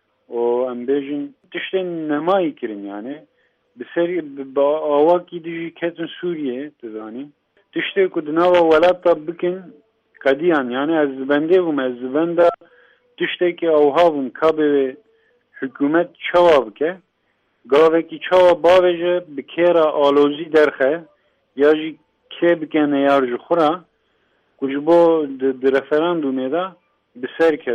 o ambejin tişten nemai kirin yani بسری با آواکی دیجی کتن سوریه تزانی تشته کدنا و ولات بکن قدیان یعنی از بنده و از بنده تشته که اوهاون کابه حکومت چواب که گاوه کی چواب باوجه بکیرا آلوزی درخه یا جی که بکنه یار جو خورا کجبو د رفراندومه دا بسر که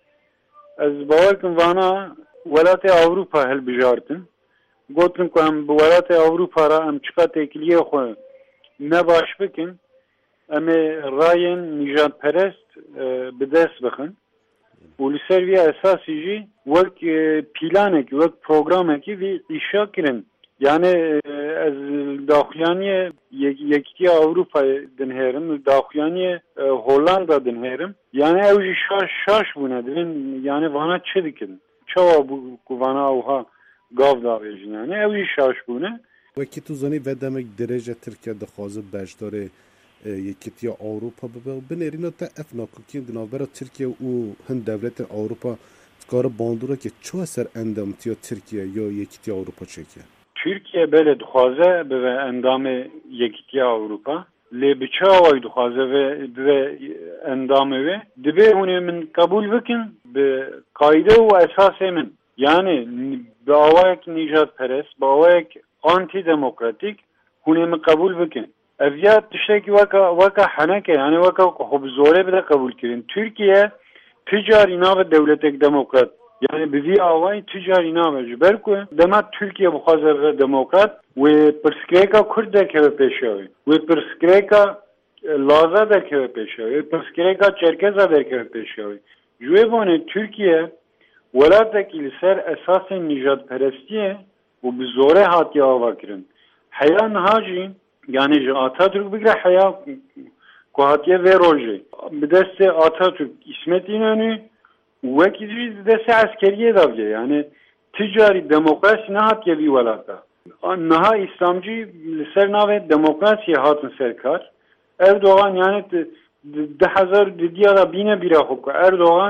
از باورکم وانا ولات اوروپا هل بجارتن گوتن که هم بولات اوروپا را هم چقا تکلیه خو نباش بکن اما راین نجات پرست به دست بخن و لسر وی اساسی جی وک پیلانه وک پروگرامه که وی ایشا کرن یعنی از داخلیانی یکی اوروپا دنهرم داخلیانی هولندا دنهرم یعنی اوجی شاش شاش بونه دین یعنی وانا چه دیکن چه و وانا اوها گاو داویجین یعنی اوی شاش بونه وکی تو زنی و دمک درجه ترکیه دخوازه بجداره یکیتیا اوروپا ببه بنیرینا تا افناکوکین دنابرا ترکیه او هن دولت اوروپا تکار باندوره که چو اثر اندامتیا ترکیه یا یکیتیا اوروپا چکیه Türkiye böyle dixwaze به اندام یکیتیا اوروپا لێ بچاوای دخوازە بێ ئەندامە وێ دەبێ هونێ من قبول بکن بە قاعدە و ئەساسێ من یعنی بە ئاوایەک نیژاد پەرست بە ئاوایەک ئانتی دەمۆکراتیک هونێ من قبول بکن ئەڤیا تشتێکی وەکە وەکە حەنەکە یعنی وەکە خۆ زۆرێ بدە قبول کردن تورکیە تجاری نابە دەولەتێک دەمۆکرات یعنی بڤی ئاوای تجاری نابە ji ber ku dema Tirkiye bixwaze be demokrat wê pirsgirêka Kurd derkeve pêşawê wê pirsgirêka Laza derkeve pêşawê wê pirsgirêka Çerkeza derkeve pêşawê ji wê bonê Tirkiye welatekî li ser esasên nîjadperestiyê û bi zorê hatiye ava kirin heya niha jî yani ji Atatürk bigire heya ku hatiye vê rojê bi destê Atatürk İsmet İnönü وەکی دەستی عسکریە داویە یعنی تجاری دموکراسی نهات یەوی وڵاتە نها ئیسلامجی لەسەر ناوێت دموکراسی هاتن سەرکار ئەردۆغان یعنی ده هەزار دیارە بینە بیرا خوبکە ئەردۆغان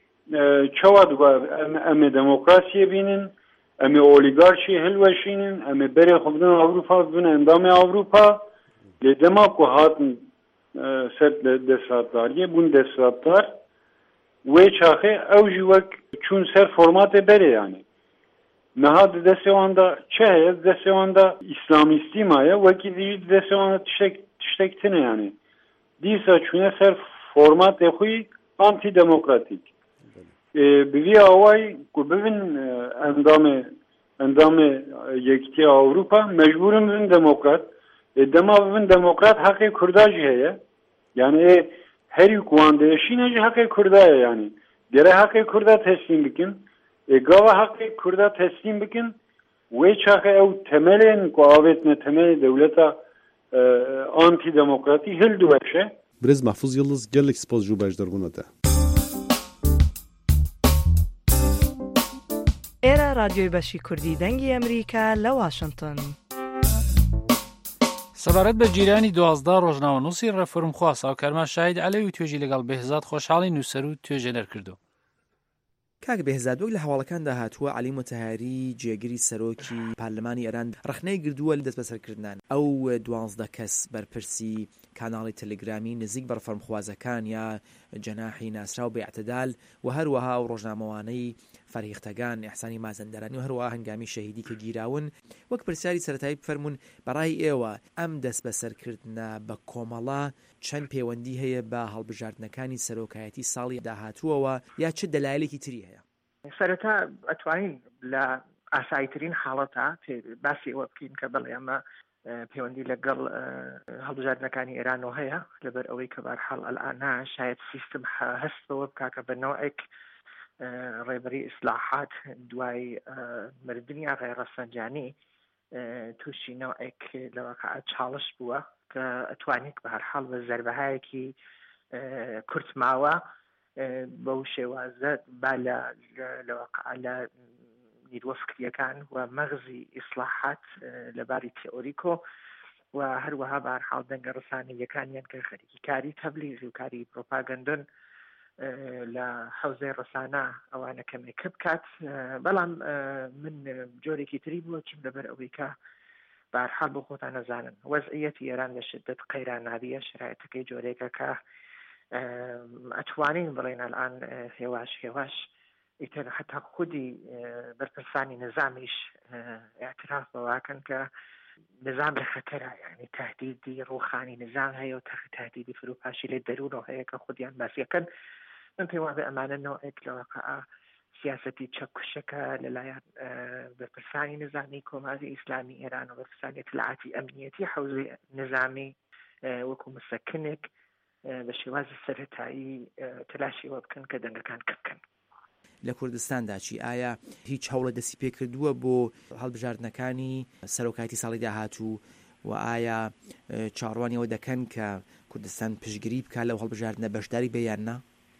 چاوا دوبار ئەمێ دموکراسیە بینن ئەمێ ئۆلیگارشی هەلوەشینن ئەمێ بەرێ خوبدن ئەوروپا ببن ئەندامی ئەوروپا لێ دەما کو هاتن سەر دەسەڵاتداریە بوون دەسەڵاتدار وی چاخه او جی وک چون سر فرمات بره یعنی نها دسته واندا چه دسته واندا اسلامیستی مایه وکی دی دسته واندا تشک تشکتنه یعنی دیسا چونه سر فرمات خوی آنتی دموکراتیک بوی آوای که ببین اندام اندام یکتی اوروپا مجبورم ببین دموکرات دما ببین دموکرات حق کرداجی هیه یعنی هری کوانده شینه حق کرده yani gere hakkı kurda teslim bikin e gava hakkı kurda teslim bikin ve çağı ev temelen kuavetne temel devleta e, anti demokrati hildu vekşe Brez Mahfuz Yıldız gellik spaz ju bejdarbuna da Era radyoy başı Kurdi dengi Amerika la Washington سەبارەت بە جیرانی دوازدە ڕۆژناوەنووسی ڕێفرمخوا ساوکارمان شاید عەلەوی توێژی لەگەڵ بێهزاد خۆشحاڵی نووسەر و توێژەنەر کردو. کاک بێهزاد وەک لە هەواڵەکاندا هاتووە عەلی مۆتەهاری جێگیری سەرۆکی پارلەمانی ئێران ڕخنەی گردووە لە دەست بەسەرکردنان ئەو دوانزدە کەس بەرپرسی کاناڵی تەلگرامی نزیک بە ڕەفەرمخوازەکان یا جەناحی ناسراو بێعتەدال و هەروەها و ڕۆژنامەوانەی فەرهیختەکان ئیحسانی مازەندەرانی و هەروەها هەنگامی شەهیدی کە گیراون وەک پرسیاری سەرەتایی بفەرمونون بەڕای ئێوە ئەم دەست بەسەرکردنە بە کۆمەڵا چەند پەیوەندی هەیە بە هەڵبژاردنەکانی سەرۆکایەتی ساڵی داهاتووەوە یا چه دەلایلێکی تری هەیە سەرەتا ئەتوانین لە ئاساییترین حاڵەتە باسی ئەوە بکەین کە بەڵێ ئەمە پەیوەندی لەگەڵ هەڵبژاردنەکانی ئێرانەوە هەیە لەبەر ئەوەی کە بەرحاڵ ئەلئانا شاید سیستم هەستەوە بکا کە بە نەوەیەک ڕێبەری ئیسلاحات دوای مردنی ئاغای ڕەفسەنجانی تووشی نەوەیەک لەواقع چاڵش بووە کە ئەتوانێت بە هەرحاڵ بە زەربەهایەکی کورت ماوە بەو شێوازە با لەواقع لە نیروە فکریەکان و مەغزی ئیسلاحات لەباری تئۆریکۆ و هەروەها بە هەرحاڵ دەنگە ڕسانەیەکانیان کە خەریکی کاری تەبلیغی و کاری پرۆپاگەندن لە حەوزەی ڕسانە ئەوانە کەمێکە بکات بەڵام من جۆرێکی تری بووە چیم لەبەر ئەوەی کە بە هەرحاڵ بۆ خۆتان نەزانن وەزعیەتی ئێران لە شدەت قەیراناویە شرایەتەکەی جۆرێکە کە ئەتوانین بڵێن ئەلان هێواش هێواش ئیتر حتا خودی بەرپرسانی نظامیش اعتراف بەواکەن کە نظام لە خەتەرە یعنی تهدیدی ڕوخانی نظام هەیە و تهدیدی فروپاشی لێ دەروونەوە هەیە کە خودیان باسیەکەن من پێم وابێ ئەمانە نەوەیەک لە واقع سیاسەتی چەکوشەکە لەلایەن بەرپرسانی نظامی کۆماری ئیسلامی ئێران و بەرپرسانی اطلاعاتی ئەمنیەتی حەوزەی نظامی وەکو مسەکنێک بە شێوازی سەرەتایی تلاشیەوە بکەن کە دەنگەکان کەبکەن لە کوردستاندا چی ئایا هیچ هەوڵە دەستی پێ کردووە بۆ هەڵبژاردنەکانی سەرۆکایەتی ساڵی داهاتوو و ئایا چاڕوانیەوە دەکەن کە کوردستان پشگیری بکات لەو هەڵبژاردنە بەشداری بێ یان نا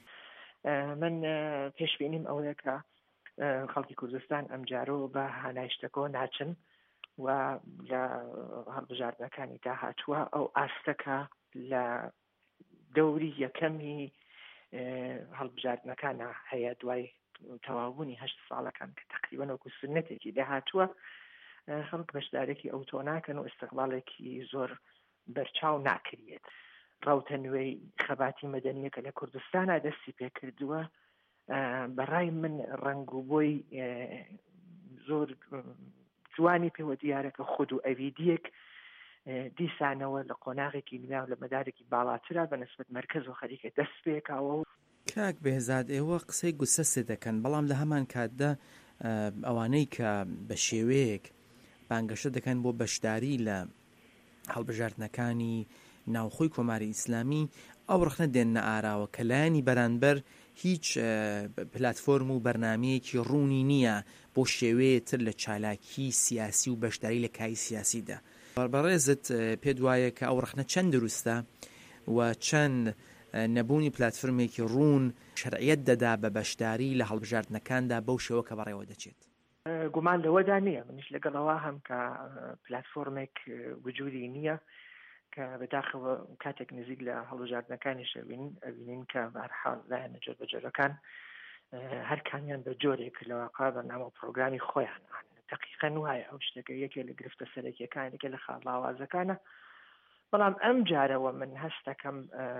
من پێشبینیم ئەوەیە کە خەڵکی کوردستان ئەمجارۆ بە هانایشتەکەەوە ناچن و لە هەڵبژاردنەکانی داهاتووە ئەو ئاستەکە لە دەوری یەکەمی هەڵبژاردنەکانە هەیە دوای تەواوبوونی هەشت ساڵەکان کە تقریبەن وەکو سنەتێکی داهاتووە خەڵک بەشدارێکی ئەو تۆ ناکەن و ئیستیقباڵێکی زۆر بەرچاو ناکرێت. ڕاوتە نوێی خەباتی مەدەنیە کە لە کوردستانە دەستی پێکردووە بەڕای من ڕنگ و بۆی زۆر جوانی پێوە دیارەکە خود و ئەویدیەک دیسانەوە لە قۆناغێکی نوێ لە مەدارێکی باڵاترا بە نسبەت مەرکەز و خەریکە دەست پێکاوە. کاک بێزاد ئێوە قسەی گوسەسێ دەکەن، بەڵام لە هەمان کاتدا ئەوانەی کە بە شێوەیەک بانگەشە دەکەن بۆ بەشداری لە هەڵبژاردنەکانی ناوخۆی کۆماری ئیسلامی ئەو ڕخنە دێنە ئاراوە کە لایانی بەرانبەر هیچ پلاتفۆرم و بەرنامەیەکی ڕوونی نییە بۆ شێوەیەتر لە چالاکی سیاسی و بەشداری لە کای سیاسیدا. بەڕێزت پێ وایە کە ئەو ڕخنە چەند دروستە و چەند نەبوونی پلاتفۆرمێکی ڕوون شەرعیەت دەدا بە بەشداری لە هەڵبژاردنەکاندا بەو شێوە کە بەڕێوە دەچێت؟ گومان لەوەدا نییە، منیش لەگەڵەوە هەم کە پلاتفۆرمێک وجودی نییە کە بەداخەوە کاتێک نزیک لە هەڵبژاردنەکانی شەوین ئەبینین کە بەرحاڵ لایەنە جۆر بە جۆرەکان هەر کامیان بە جۆرێک لەواقع بەنامە پرۆگرامی خۆیان دقیقەن وایە ئەو شتێکە یەکێ لە گرفتە سەرەکیەکانێکە لە خاڵاوازەکانە. بەڵام ئەم جارەوە من هەست دەکەم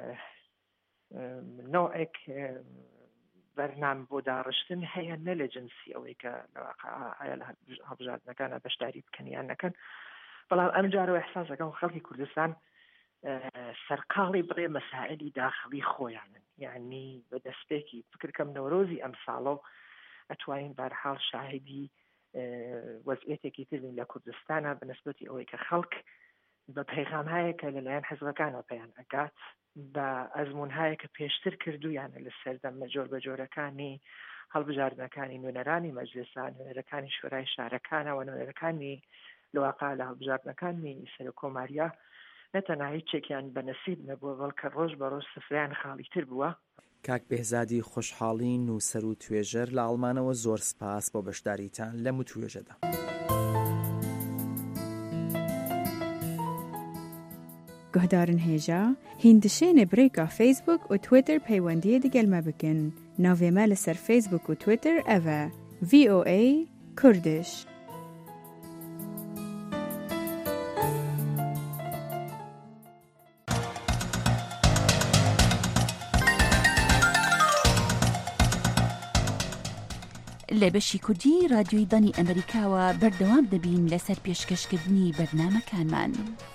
نوعێک بەرنامە بۆ داڕشتن هەیە نە لە جنسی ئەوەی کە لەواقع ئایا لە هەڵبژاردنەکانە بەشداری بکەن یان نەکەن، بەڵام ئەم جارەوە ئەحساس دەکەم خەڵکی کوردستان سەرقاڵی بڕێ مەسائلی داخلی خۆیانن، یعنی بە دەستێکی فکرکەم نەورۆزی ئەم ساڵە ئەتوانین بەرحاڵ شاهدی وەزعیەتێکی ترین لە کوردستانە بە نسبەتی ئەوەی کە خەڵک بە پەیغامهایەکە لەلایەن حزبەکانە پێیان ئەگات بە ئەزمونهایەکە پێشتر کردویانە لە سەردەمە جۆر بە جۆرەکانی هەڵبژاردنەکانی نوێنەرانی مەجلیسان، نوێنەرەکانی شورای شارەکانەوە، نوێنەرەکانی لەواقع لە هەڵبژاردنەکانی سەر کۆماریە نەتەنها هیچێکیان بە نەسیب نەبووە، بەڵکە ڕۆژ بە ڕۆژ سفریان خاڵیتر بووە. کاک بێزادی خۆشحاڵین و سەر و توێژەر لە ئەڵمانەوە زۆر سپاس بۆ بەشداریتان لەم و توێژەدا. گهدارن هێژا هیندشێنێ برێکا فیسبوک و تویتر پەیوەندیە دیگەلمە بکەن. ناوێمە لەسەر فیسبوک و تویتر ئەڤە ڤی ئۆ ئەی کوردش. لە بەشی کوردی رادیۆی دانی ئەمریکاوە بەردەوام دەبین لەسەر پێشکەشکردنی بەرنامەکانمان.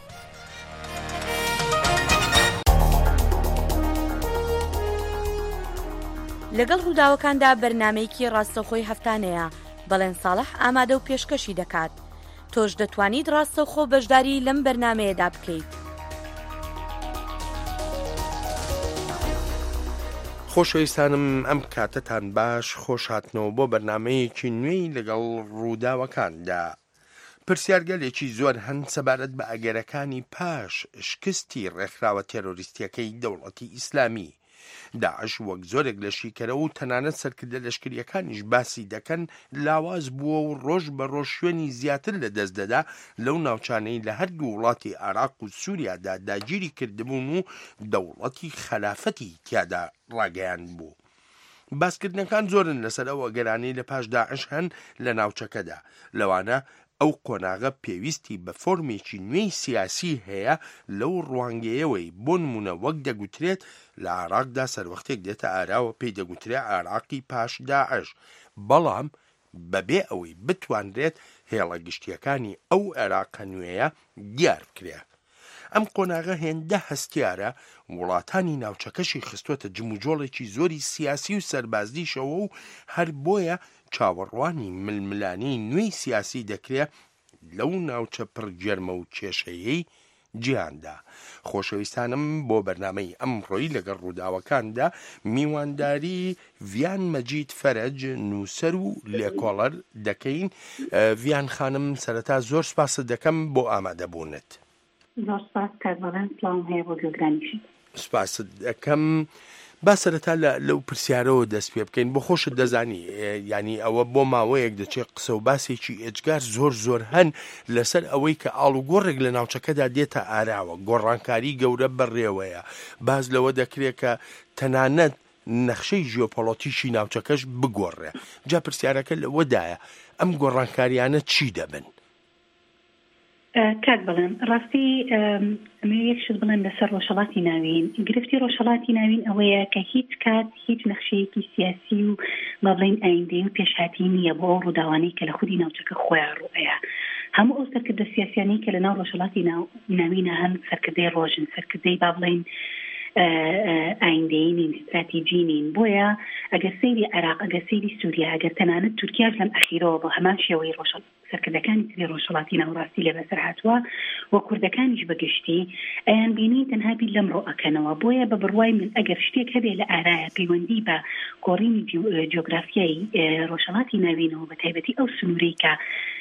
لەگەڵ ڕووداوەکاندا بەرنامەیەکی ڕاستەوخۆی هەفتانەیە، بەڵێن ساڵح ئامادە و پێشکەشی دەکات. تۆش دەتوانیت ڕاستەوخۆ بەشداری لەم بەرنامەیەدا بکەیت. خۆشەویستانم ئەم کاتتان باش خۆش هاتنەوە بۆ بەرنامەیەکی نوێی لەگەڵ ڕووداوەکاندا. پرسیارگەلێکی زۆر هەن سەبارەت بە ئەگەرەکانی پاش شکستی ڕێکخراوە تێرۆریستیەکەی دەوڵەتی ئیسلامی. داعش وەک زۆرێک لە شیکەرەوە و تەنانەت سەرکردە لەشکریەکانیش باسی دەکەن لاواز بووە و ڕۆژ بە ڕۆژ شوێنی زیاتر لە دەست دەدا لەو ناوچانەی لە هەردوو وڵاتی عێراق و سووریادا داگیری کردبوون و دەوڵەتی خەلافەتی تیادا ڕاگەیان بوو. باسکردنەکان زۆرن لەسەر ئەو ئەگەرانەی لە پاش داعش هەن لە ناوچەکەدا، لەوانە ئەو قۆناغە پێویستی بە فۆرمێکی نوێی سیاسی هەیە لەو ڕوانگەیەوەی بۆ نمونە وەک دەگوترێت لە عێراقدا سەروەختێک دێتە ئاراوە پێی دەگوترێت عێراقی پاش داعش، بەڵام بەبێ ئەوەی بتوانرێت هێڵە گشتیەکانی ئەو عێراقە نوێیە دیار بکرێت. ئەم قۆناغە هێندە هەستیارە وڵاتانی ناوچەکەشی خستوەتە جموجۆڵێکی زۆری سیاسی و سەربازدیشەوە و هەر بۆیە چاوەڕوانی ململانی نوێی سیاسی دەکرێت لەو ناوچە پڕگێرمە و کێشەیەی جیهاندا. خۆشەویستانم بۆ بەرنامەی ئەمڕۆی لەگەڵ ڕووداوەکاندا میوانداری ڤیان مەجید فەرەج نووسەر و لێکۆڵەر دەکەین. ڤیان خانم سەرەتا زۆر سپاست دەکەم بۆ ئامادەبوونت. زۆر سپاس کاربەڵێن سڵاو هەیە بۆ گوێگرانیشت. سپاست دەکەم. با سەرەتا لەو پرسیارەوە دەست پێ بکەین بۆ خۆشت دەزانی، ینی ئەوە بۆ ماوەیەک دەچێت قسە و باسێکی ئێجگار زۆر زۆر هەن لەسەر ئەوەی کە ئاڵوگۆڕێک لە ناوچەکەدا دێتە ئاراوە، گۆڕانکاری گەورە بەڕێوەیە، باز لەوە دەکرێت کە تەنانەت نەخشەی ژیۆپۆلۆتیشی ناوچەکەش بگۆڕێ. جا پرسیارەکە لەوەدایە ئەم گۆڕانکاریانە چی دەبن؟ کاک بڵێن ڕاستی ئەمە یەکشت بڵێن لەسەر ڕۆژهەڵاتی ناوین گرفتی ڕۆژهەڵاتی ناوین ئەوەیە کە هیچ کات هیچ نەخشەیەکی سیاسی و با بڵێن ئایندەی و پێشهاتی نییە بۆ ئەو ڕووداوانەی کە لە خودی ناوچەکە خۆیان ڕوئەیە هەموو ئەو سەرکردە سیاسیانەی کە لە ناو ڕۆژهەڵاتی ناوینە هەن سەرکردەی ڕۆژن سەرکردەی با بڵێن ئایندەی نین استراتیجی نین بۆیە ئەگەر سەیری عێراق ئەگەر سەیری سووریا ئەگەر تەنانەت تورکیاش لەم ئەخیرەوە بۆ هەمان شێوەی ڕۆژهەڵ سەرکردەکانی تری ڕۆژهەڵاتی ناوڕاستی لە بەسەر هاتووە و کوردەکانیش بەگشتی ئەیان بینین تەنها بیر لەم ڕۆ ئەکەنەوە بۆیە بە بڕوای من ئەگەر شتێک هەبێ لە ئارایە پەیوەندی بە کۆڕینی جیۆگرافیایی ڕۆژهەڵاتی ناوینەوە بە تایبەتی ئەو سنوورەی کە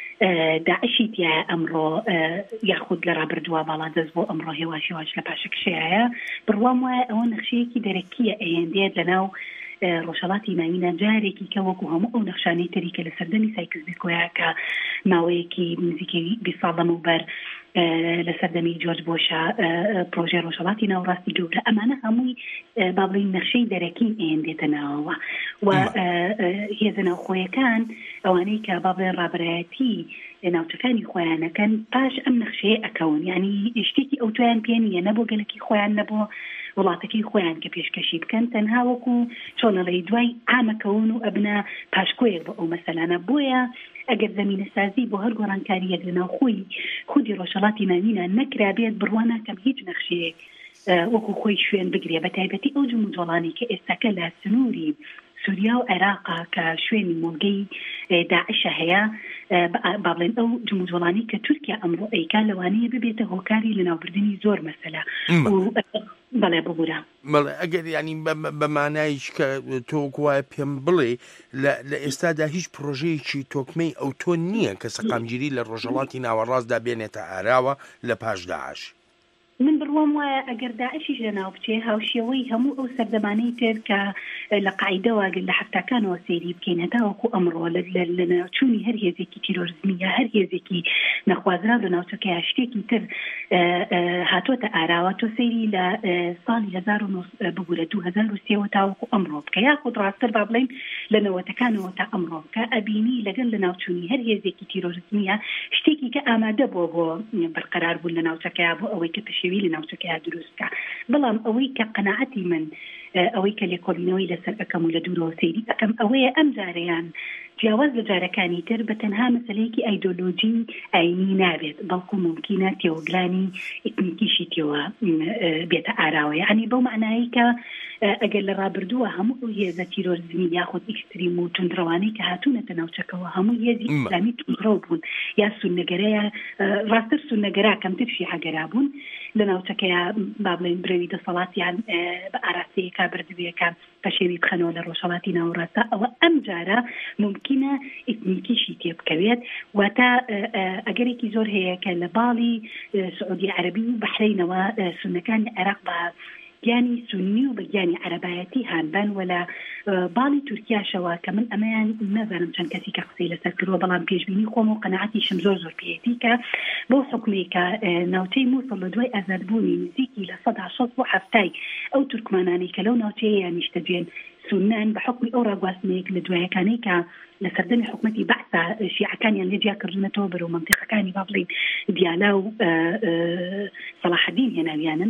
داعشی تایە ئەمڕۆ یاخود لە ڕابردووە باڵا دەست بۆ ئەمڕۆ هێواش هێواش لە پاشەکشەیە بڕوام وایە ئەوە نەخشەیەکی دەرەکیە ئەهێندێت لەناو ڕۆژهەڵاتی ناوینە جارێکی کە وەکو هەموو ئەو نەخشانەی تری کە لە سەردەمی سایکس بیکۆیە کە ماوەیەکی نزیکەی بیست ساڵ لەمەوبەر لە سەردەمی جۆرج بۆشە پرۆژێ ڕۆژهەڵاتی ناوڕاستی گەورە ئەمانە هەمووی با بڵین نەخشەی دەرەکین ئێندێتە ناوەوە و هێزە ناوخۆیەکان ئەوانەی کە با بڵێن ڕابرایەتی ناوچەکانی خۆیانەکەن پاش ئەم نەخشەیە ئەکەون یعنی شتێکی ئەو تویان پێ نیە نەبۆ گەلەکی خۆیان نەبۆ وڵاتەکەی خۆیان کە پێشکەشی بکەن تەنها وەکو چۆنەڵی دوای ئامەکەون و ئەبنە پاشکۆیەک بۆ ئەو مەسەلانە بۆیە ئەگەر زمینە سازی بۆ هەر گۆڕانکاریەک لەناو خۆی خودی ڕۆژهەڵاتی ناوینە نەکرابێت بڕوان ناکەم هیچ نەخشەیەک وەکو خۆی شوێن بگرێ بە تایبەتی ئەو جموجۆڵانی کە ئێستاکە لە سنووری سووریا و عێراقا کە شوێنی مۆلگەی داعشە هەیە با بڵێن ئەو جموجۆڵانی کە تورکیا ئەمڕۆ ئەیکا لەوانەیە ببێتە هۆکاری لەناوبردننی زۆر مەسەلە بەڵێ ببوورە بەڵێ ئەگەر ینی بەمانایش کە تۆ وایە پێم بڵێ لە ئێستادا هیچ پرۆژەیەکی تۆکمەی ئەو تۆ نییە کە سەقامگیری لە ڕۆژهەڵاتی ناوەڕاستدا بێنێتە ئاراوە لە پاش داعش من بڕوام وایە ئەگەر داعشیش لەناو بچێ هاوشێوەی هەموو ئەو سەردەمانەی تر کە لە قاعیدەوە لە هەفتەکانەوە سەیری بکەین هەتا وەکو ئەمڕۆ لە ناوچوونی هەر هێزێکی تیرۆریزمی یا هەر هێزێکی نەخوازراو لە ناوچەکەی شتێکی تر هاتوۆتە ئاراوە تۆ سەیری لە ساڵی هەزار و ببوورە دوو هەزار و سێوە تاوەکو ئەمڕۆ بکە یاخود ڕاستتر با بڵێن لە نەوەتەکانەوە تا ئەمڕۆ بکە ئەبینی لەگەڵ لە ناوچوونی هەر هێزێکی تیرۆریزمیە شتێکی کە ئامادە بۆ بۆ بەرقەرار بوون لە ناوچەکەیە بۆ ئەوەی کە پشێوی لە ناوچەکەیە دروستکە بەڵام ئەوەی کە قەناعەتی من ئەوەی کە لێکۆڵینەوەی لەسەر ئەەکەم و لە دوورەوە سەیری ئەەکەم ئەوەیە ئەم جارەیان جیاواز لە جارەکانی تر بە تەنها مەسەلەیەکی ئایدۆلۆجی ئاینی نابێت بەڵکو ممکنە تێوەگلانی ئیتنیکیشی تێوە بێتە ئاراوەیە ئەنی بەو معنایی کە ئەگەر لە ڕابردووە هەموو هێزە تیرۆریزمی یاخود ئیکستریم و توندڕەوانەی کە هاتوونەتە ناوچەکەەوە هەموو هێزی ئیسلامی توندڕە بوون یا سونەگەرەیە ڕاستتر سونەگەرا کەمتر شیعەگەرا بوون لە ناوچەکەیە با بڵێن برەوی دەسەڵاتیان بە ئاراستەیەکا بردوێکە پەشێوی بخەنەوە لە ڕۆژهەڵاتی ناوەڕاستە ئەوە ئەم جارە ممکنە ئیتنیکیشی تێ بکەوێت واتە ئەگەرێکی زۆر هەیە کە لە باڵی سعودی عەرەبی و بەحرینەوە سونەکانی عێراق بە گیانی سونی و بە گیانی عەرەبایەتی هانبان وەلا باڵی تورکیاشەوە کە من ئەمەیان نازانم چەند کەسی کە قسەی لەسەر کردووە بەڵام پێشبینی خۆم و قەناعەتیشم زۆر زۆر پێیەتی کە بۆ حکومەی کە ناوچەی مووسڵ لە دوای ئازادبوونی نزیکی لە سەد هەشت بۆ هەفتای ئەو تورکمانانەی کە لەو ناوچەیە نیشتەجێن سونان بە حکمی ئەو ڕاگواستنەیەک لە دوایەکانەی کە لە سەردەمی حکومەتی بەعسا شیعەکانیان لێجیا کردنەوە بەرەو مەنتیقەکانی با بڵێن دیالا و سەلاحەدین هێناویانن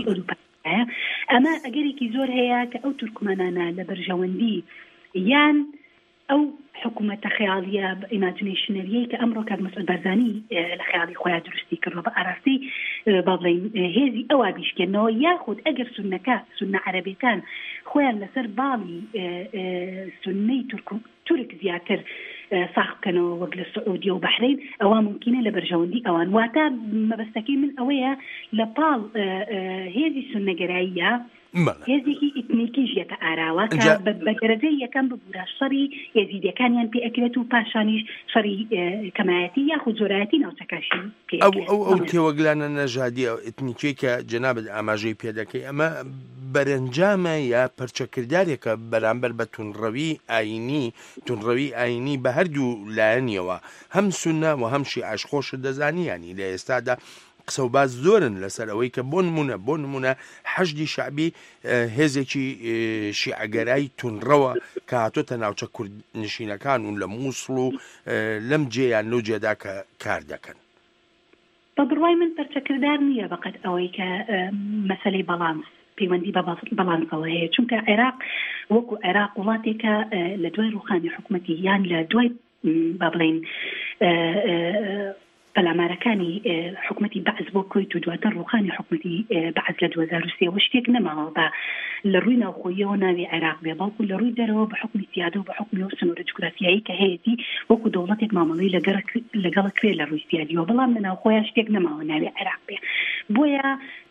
ئەمە ئەگەرێکی زۆر هەیە کە ئەو تورکمانانە لە بەرژەوەندی یان ئەو حکوومەتە خەیاڵیە بە ئیماجینێشنەریەی کە ئەمڕۆ کات مەسعود بارزانی لە خەیاڵی خۆیان دروستی کردووە بە ئاراستی با بڵێن هێزی ئەوا بیشکێنەوە یاخود ئەگەر سونەکە سونە عەرەبیەکان خۆیان لەسەر باڵی سونەی تورک زیاتر ساختکەنەوە وەک لە سعودی و بەحرین ئەوە ممکنە لە بەرژەوەندی ئەوان واتە مەبەستەکەی من ئەوەیە لە پاڵ هێزی سونەگەراییە هێزێکی ئیتنیکیش یەتە ئاراوە کە بە دەرەجەی یەکەم ببوورە شەڕی یەزیدیەکانیان پێ ئەکرێت و پاشانیش شەڕی کەمایەتی یاخود زۆرایەتی ناوچەکەشی ئەو ئەو ئەو تێوەگلانە نەژادی ئەو ئیتنیکی کە جەنابەت ئاماژەی پێ دەکەی ئەمە بەرەنجامە یا پەرچەکردارێکە بەرامبەر بە تونڕەوی ئاینی تونڕەوی ئاینی بە هەردوو لایەنیەوە هەم سونە و هەم شیعەش خۆشت دەزانیانی لە ئێستادا قسە و باز زۆرن لەسەر ئەوەی کە بۆ نمونە بۆ نمونە حەشدی شعبی هێزێکی شیعەگەرای تونڕەوە کە هاتۆتە ناوچە کورد نشینەکان و لە مووسڵ و لەم جێیان لەو جێدا کە کار دەکەن بە بڕوای من پەرچەکردار نییە بەقەت ئەوەی کە مەسەلەی بەڵانس پەیوەندی بە بەڵانسەوە هەیە، چونکە عێراق وەکو عێراق وڵاتێکە لە دوای ڕوخانی حکوومەتی یان لە دوای با بڵێن پەلامارەکانی حکوومەتی بەعز بۆ کۆیت و دواتر ڕوخانی حکوومەتی بەعز لە دوو هەزار و سێ شتێک نەماوە بە لە ڕووی ناوخۆیەوە ناوی عێراق بێ، بەڵکو لە ڕووی دەرەوە بە حکمی سیادە و بە حکمی و سنوورە جوگرافیایی کە هەیەی وەکو دەوڵەتێک مامەڵەی لەگەڵ کرێ لە ڕووی سیادیەوە، بەڵام لە ناوخۆیان شتێک نەماوە ناوی عێراق بێ. بۆیە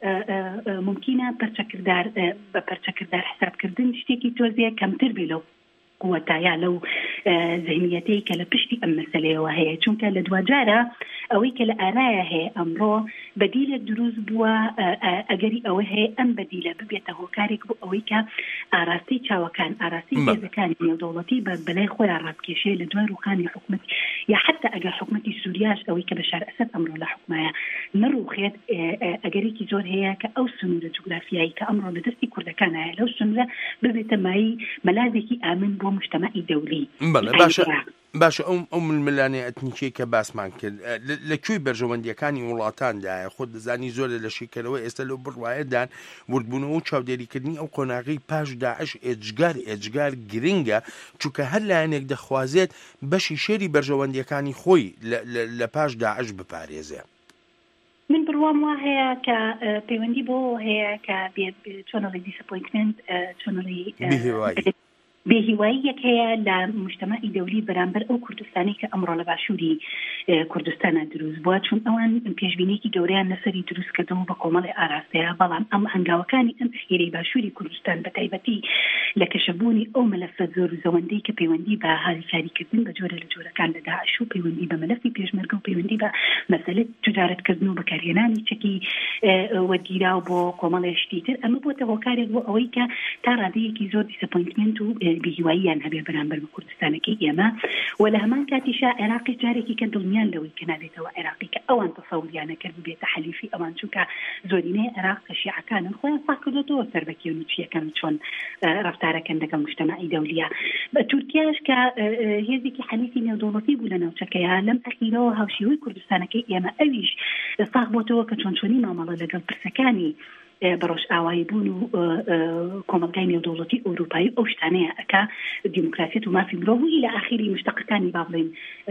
ممکنە پەرچەکردار بە پەرچەکردار حسابکردن شتێکی تۆزێ کەمتر بێ لەو قوتایە لەو ذهنیەتەی کە لە پشتی ئەم مەسەلەیەوە هەیە، چونکە لە دوجارە ئەوەی کە لە ئارایە هەیە ئەمڕۆ بەدیلێک دروست بووە ئەگەری ئەوە هەیە ئەم بەدیلە ببێتە هۆکارێک بۆ ئەوەی کە ئاراستی چاوەکان ئاراستی هێزەکانی نێودەوڵەتی بە بەلای خۆیان ڕابکێشێ لە دوای ڕوخانی حکوومەتی یا حتا ئەگەر حکوومەتی سووریاش ئەوەی کە بەشار ئەسەد ئەمڕۆ لە حکومایە نەڕوخێت، ئەگەرێکی زۆر هەیە کە ئەو سنوورە جوگرافیایی کە ئەمڕۆ لە دەستی کوردەکان هەیە لەو سنوورە ببێتە مای مەلازێکی ئامن بۆ مجتمعی دەولی. باشە ئەو ململانەی ئەتنیکیی کە باسمان کرد لەکوێی بەرژەوەندیەکانی وڵاتاندایە خۆت دەزانی زۆرە لە شیکەرەوە ئێستا لەو بڕوایەدان وردبوونەوە و چاودێریکردنی ئەو قۆناغی پاش داعش ئێجگار ئێجگار گرنگە، چونکە هەر لایەنێک دەخوازێت بەشی شێری بەرژەوەندیەکانی خۆی لە پاش داعش بپارێزێ. من بڕوام وا هەیە کە پەیوەندی بۆ هەیە کە چۆنەڵی دیسپۆینتمنت چۆنەڵی بێهیواییەک هەیە لە مجتمعی دەولی بەرامبەر ئەو کوردستانی کە ئەمڕۆ لە باشووری کوردستانە دروست بووە، چون ئەوان پێشبینێکی گەوریان لەسەری دروست کردەوە بە کۆمەڵی ئاراستەیە، بەڵام ئەم هەنگاوەکانی ئەم خێرەی باشووری کوردستان بە تایبەتی لە کەشەبوونی ئەو مەلەفە زۆر و زەوەندەی کە پەیوەندی بە هاریکاریکردن بە جۆرە لە جۆرەکان لە داعش و پەیوەندی بە مەلەفی پێشمەرگە و پەیوەندی بە مەسەلەی تجارەتکردن و بەکارهێنانی چەکی وەرگیراو بۆ کۆمەڵێشتی تر، ئەمە بۆتە هۆکارێک بۆ ئەوەی کە تا ڕادەیەکی زۆر دیسپۆینتمنت و بێهیواییان هەبێ بەرامبەر بە کوردستانەکەی ئێمە، و لە هەمان کاتیشا عێراقی جارێکی کە دڵنیان لەوەی کە نابێتەوە عێراقی کە ئەوان تەسەوریانە کرد بێتە حەلیفی ئەوان، چونکە زۆرینەی عێراق کە شیعەکانن خۆیان ساغ کردوتەوە سەر بە کێنوچیەکەن چۆن ڕەفتارەکەن لەگەڵ مجتەمەعی دەولیە. بە تورکیاش کە هێزێکی حەلیفی نێودەوڵەتی بوو لە ناوچەکەیە لەم ئەخیرەوە هاوشێوەی کوردستانەکەی ئێمە ئەویش ساغ بۆتەوە کە چۆن چۆنی مامەڵە لەگەڵ پرسەکانی بەڕۆژ ئاوایی بوون و کۆمەلگای نێودەوڵەتی ئەوروپایی ئەو شتانەیە ئەکا دیموکراسیەت و مافی مرۆڤ و لە ئاخری مشتەقەکانی با بڵێن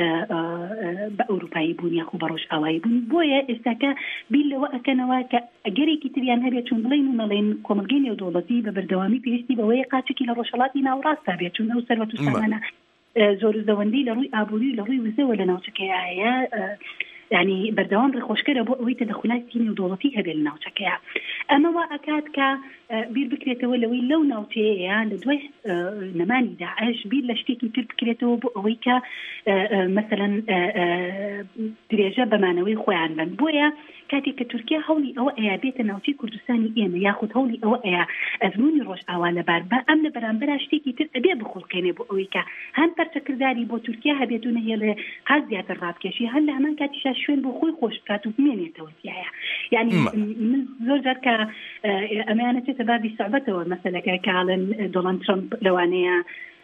بە ئەوروپایی بوون یاخو بەڕۆژ ئاوایی بوون. بۆیە ئێستاکە بیل لەوە ئەکەنەوە کە ئەگەرێکی تریان هەبێت چون بڵێن و نەڵێن کۆمەلگای نێودەوڵەتی بە بەردەوامی پێویستی بەوەیە قاچێکی لە ڕۆژهەڵاتی ناوڕاستە بێت، چون ئەو سەروەت و سامانە زۆر و زەوەندی لە ڕووی ئابووری لە ڕووی وزەوە لە ناوچەکەیە هەیە، يعني بردوام ڕێخۆشکەرە بۆ ئەوەی تەدەخولاتی نێودەوڵەتی هەبێت لە ناوچەکەیە. ئەمەوە ئەکات کە بیر بکرێتەوە لەوەی لەو ناوچەیە لە دوای نەمانی داعش بیر لە شتێکی تر بکرێتەوە بۆ ئەوەی کە مەسەلەن درێژە بەمانەوەی خۆیان بن. بۆیە کاتێک کە تورکیا هەوڵی ئەوە ئەیە بێتە ناوچەی کوردستانی ئێمە یاخود هەوڵی ئەوە ئەیە ئەزمموی ڕۆژ ئاوا لەبار بە ئەم لە بەرامبەر شتێکی تر ئەبێ بخڵقێنێ بۆ ئەوەی کە هەم پەرچەکرداری بۆ تورکیا هەبێت و نەهێڵێ قاز زیاتر ڕابکێشی، هەر لە هەمان کاتیشا شوێن بۆ خۆی خۆش بکات و بمێنێتەوە تایە. یعنی من زۆر جار کە ئەمەیانە چێتە بابی سەعبەتەوە مەسەلەکە کاڵن دۆنالد ترامپ لەوانەیە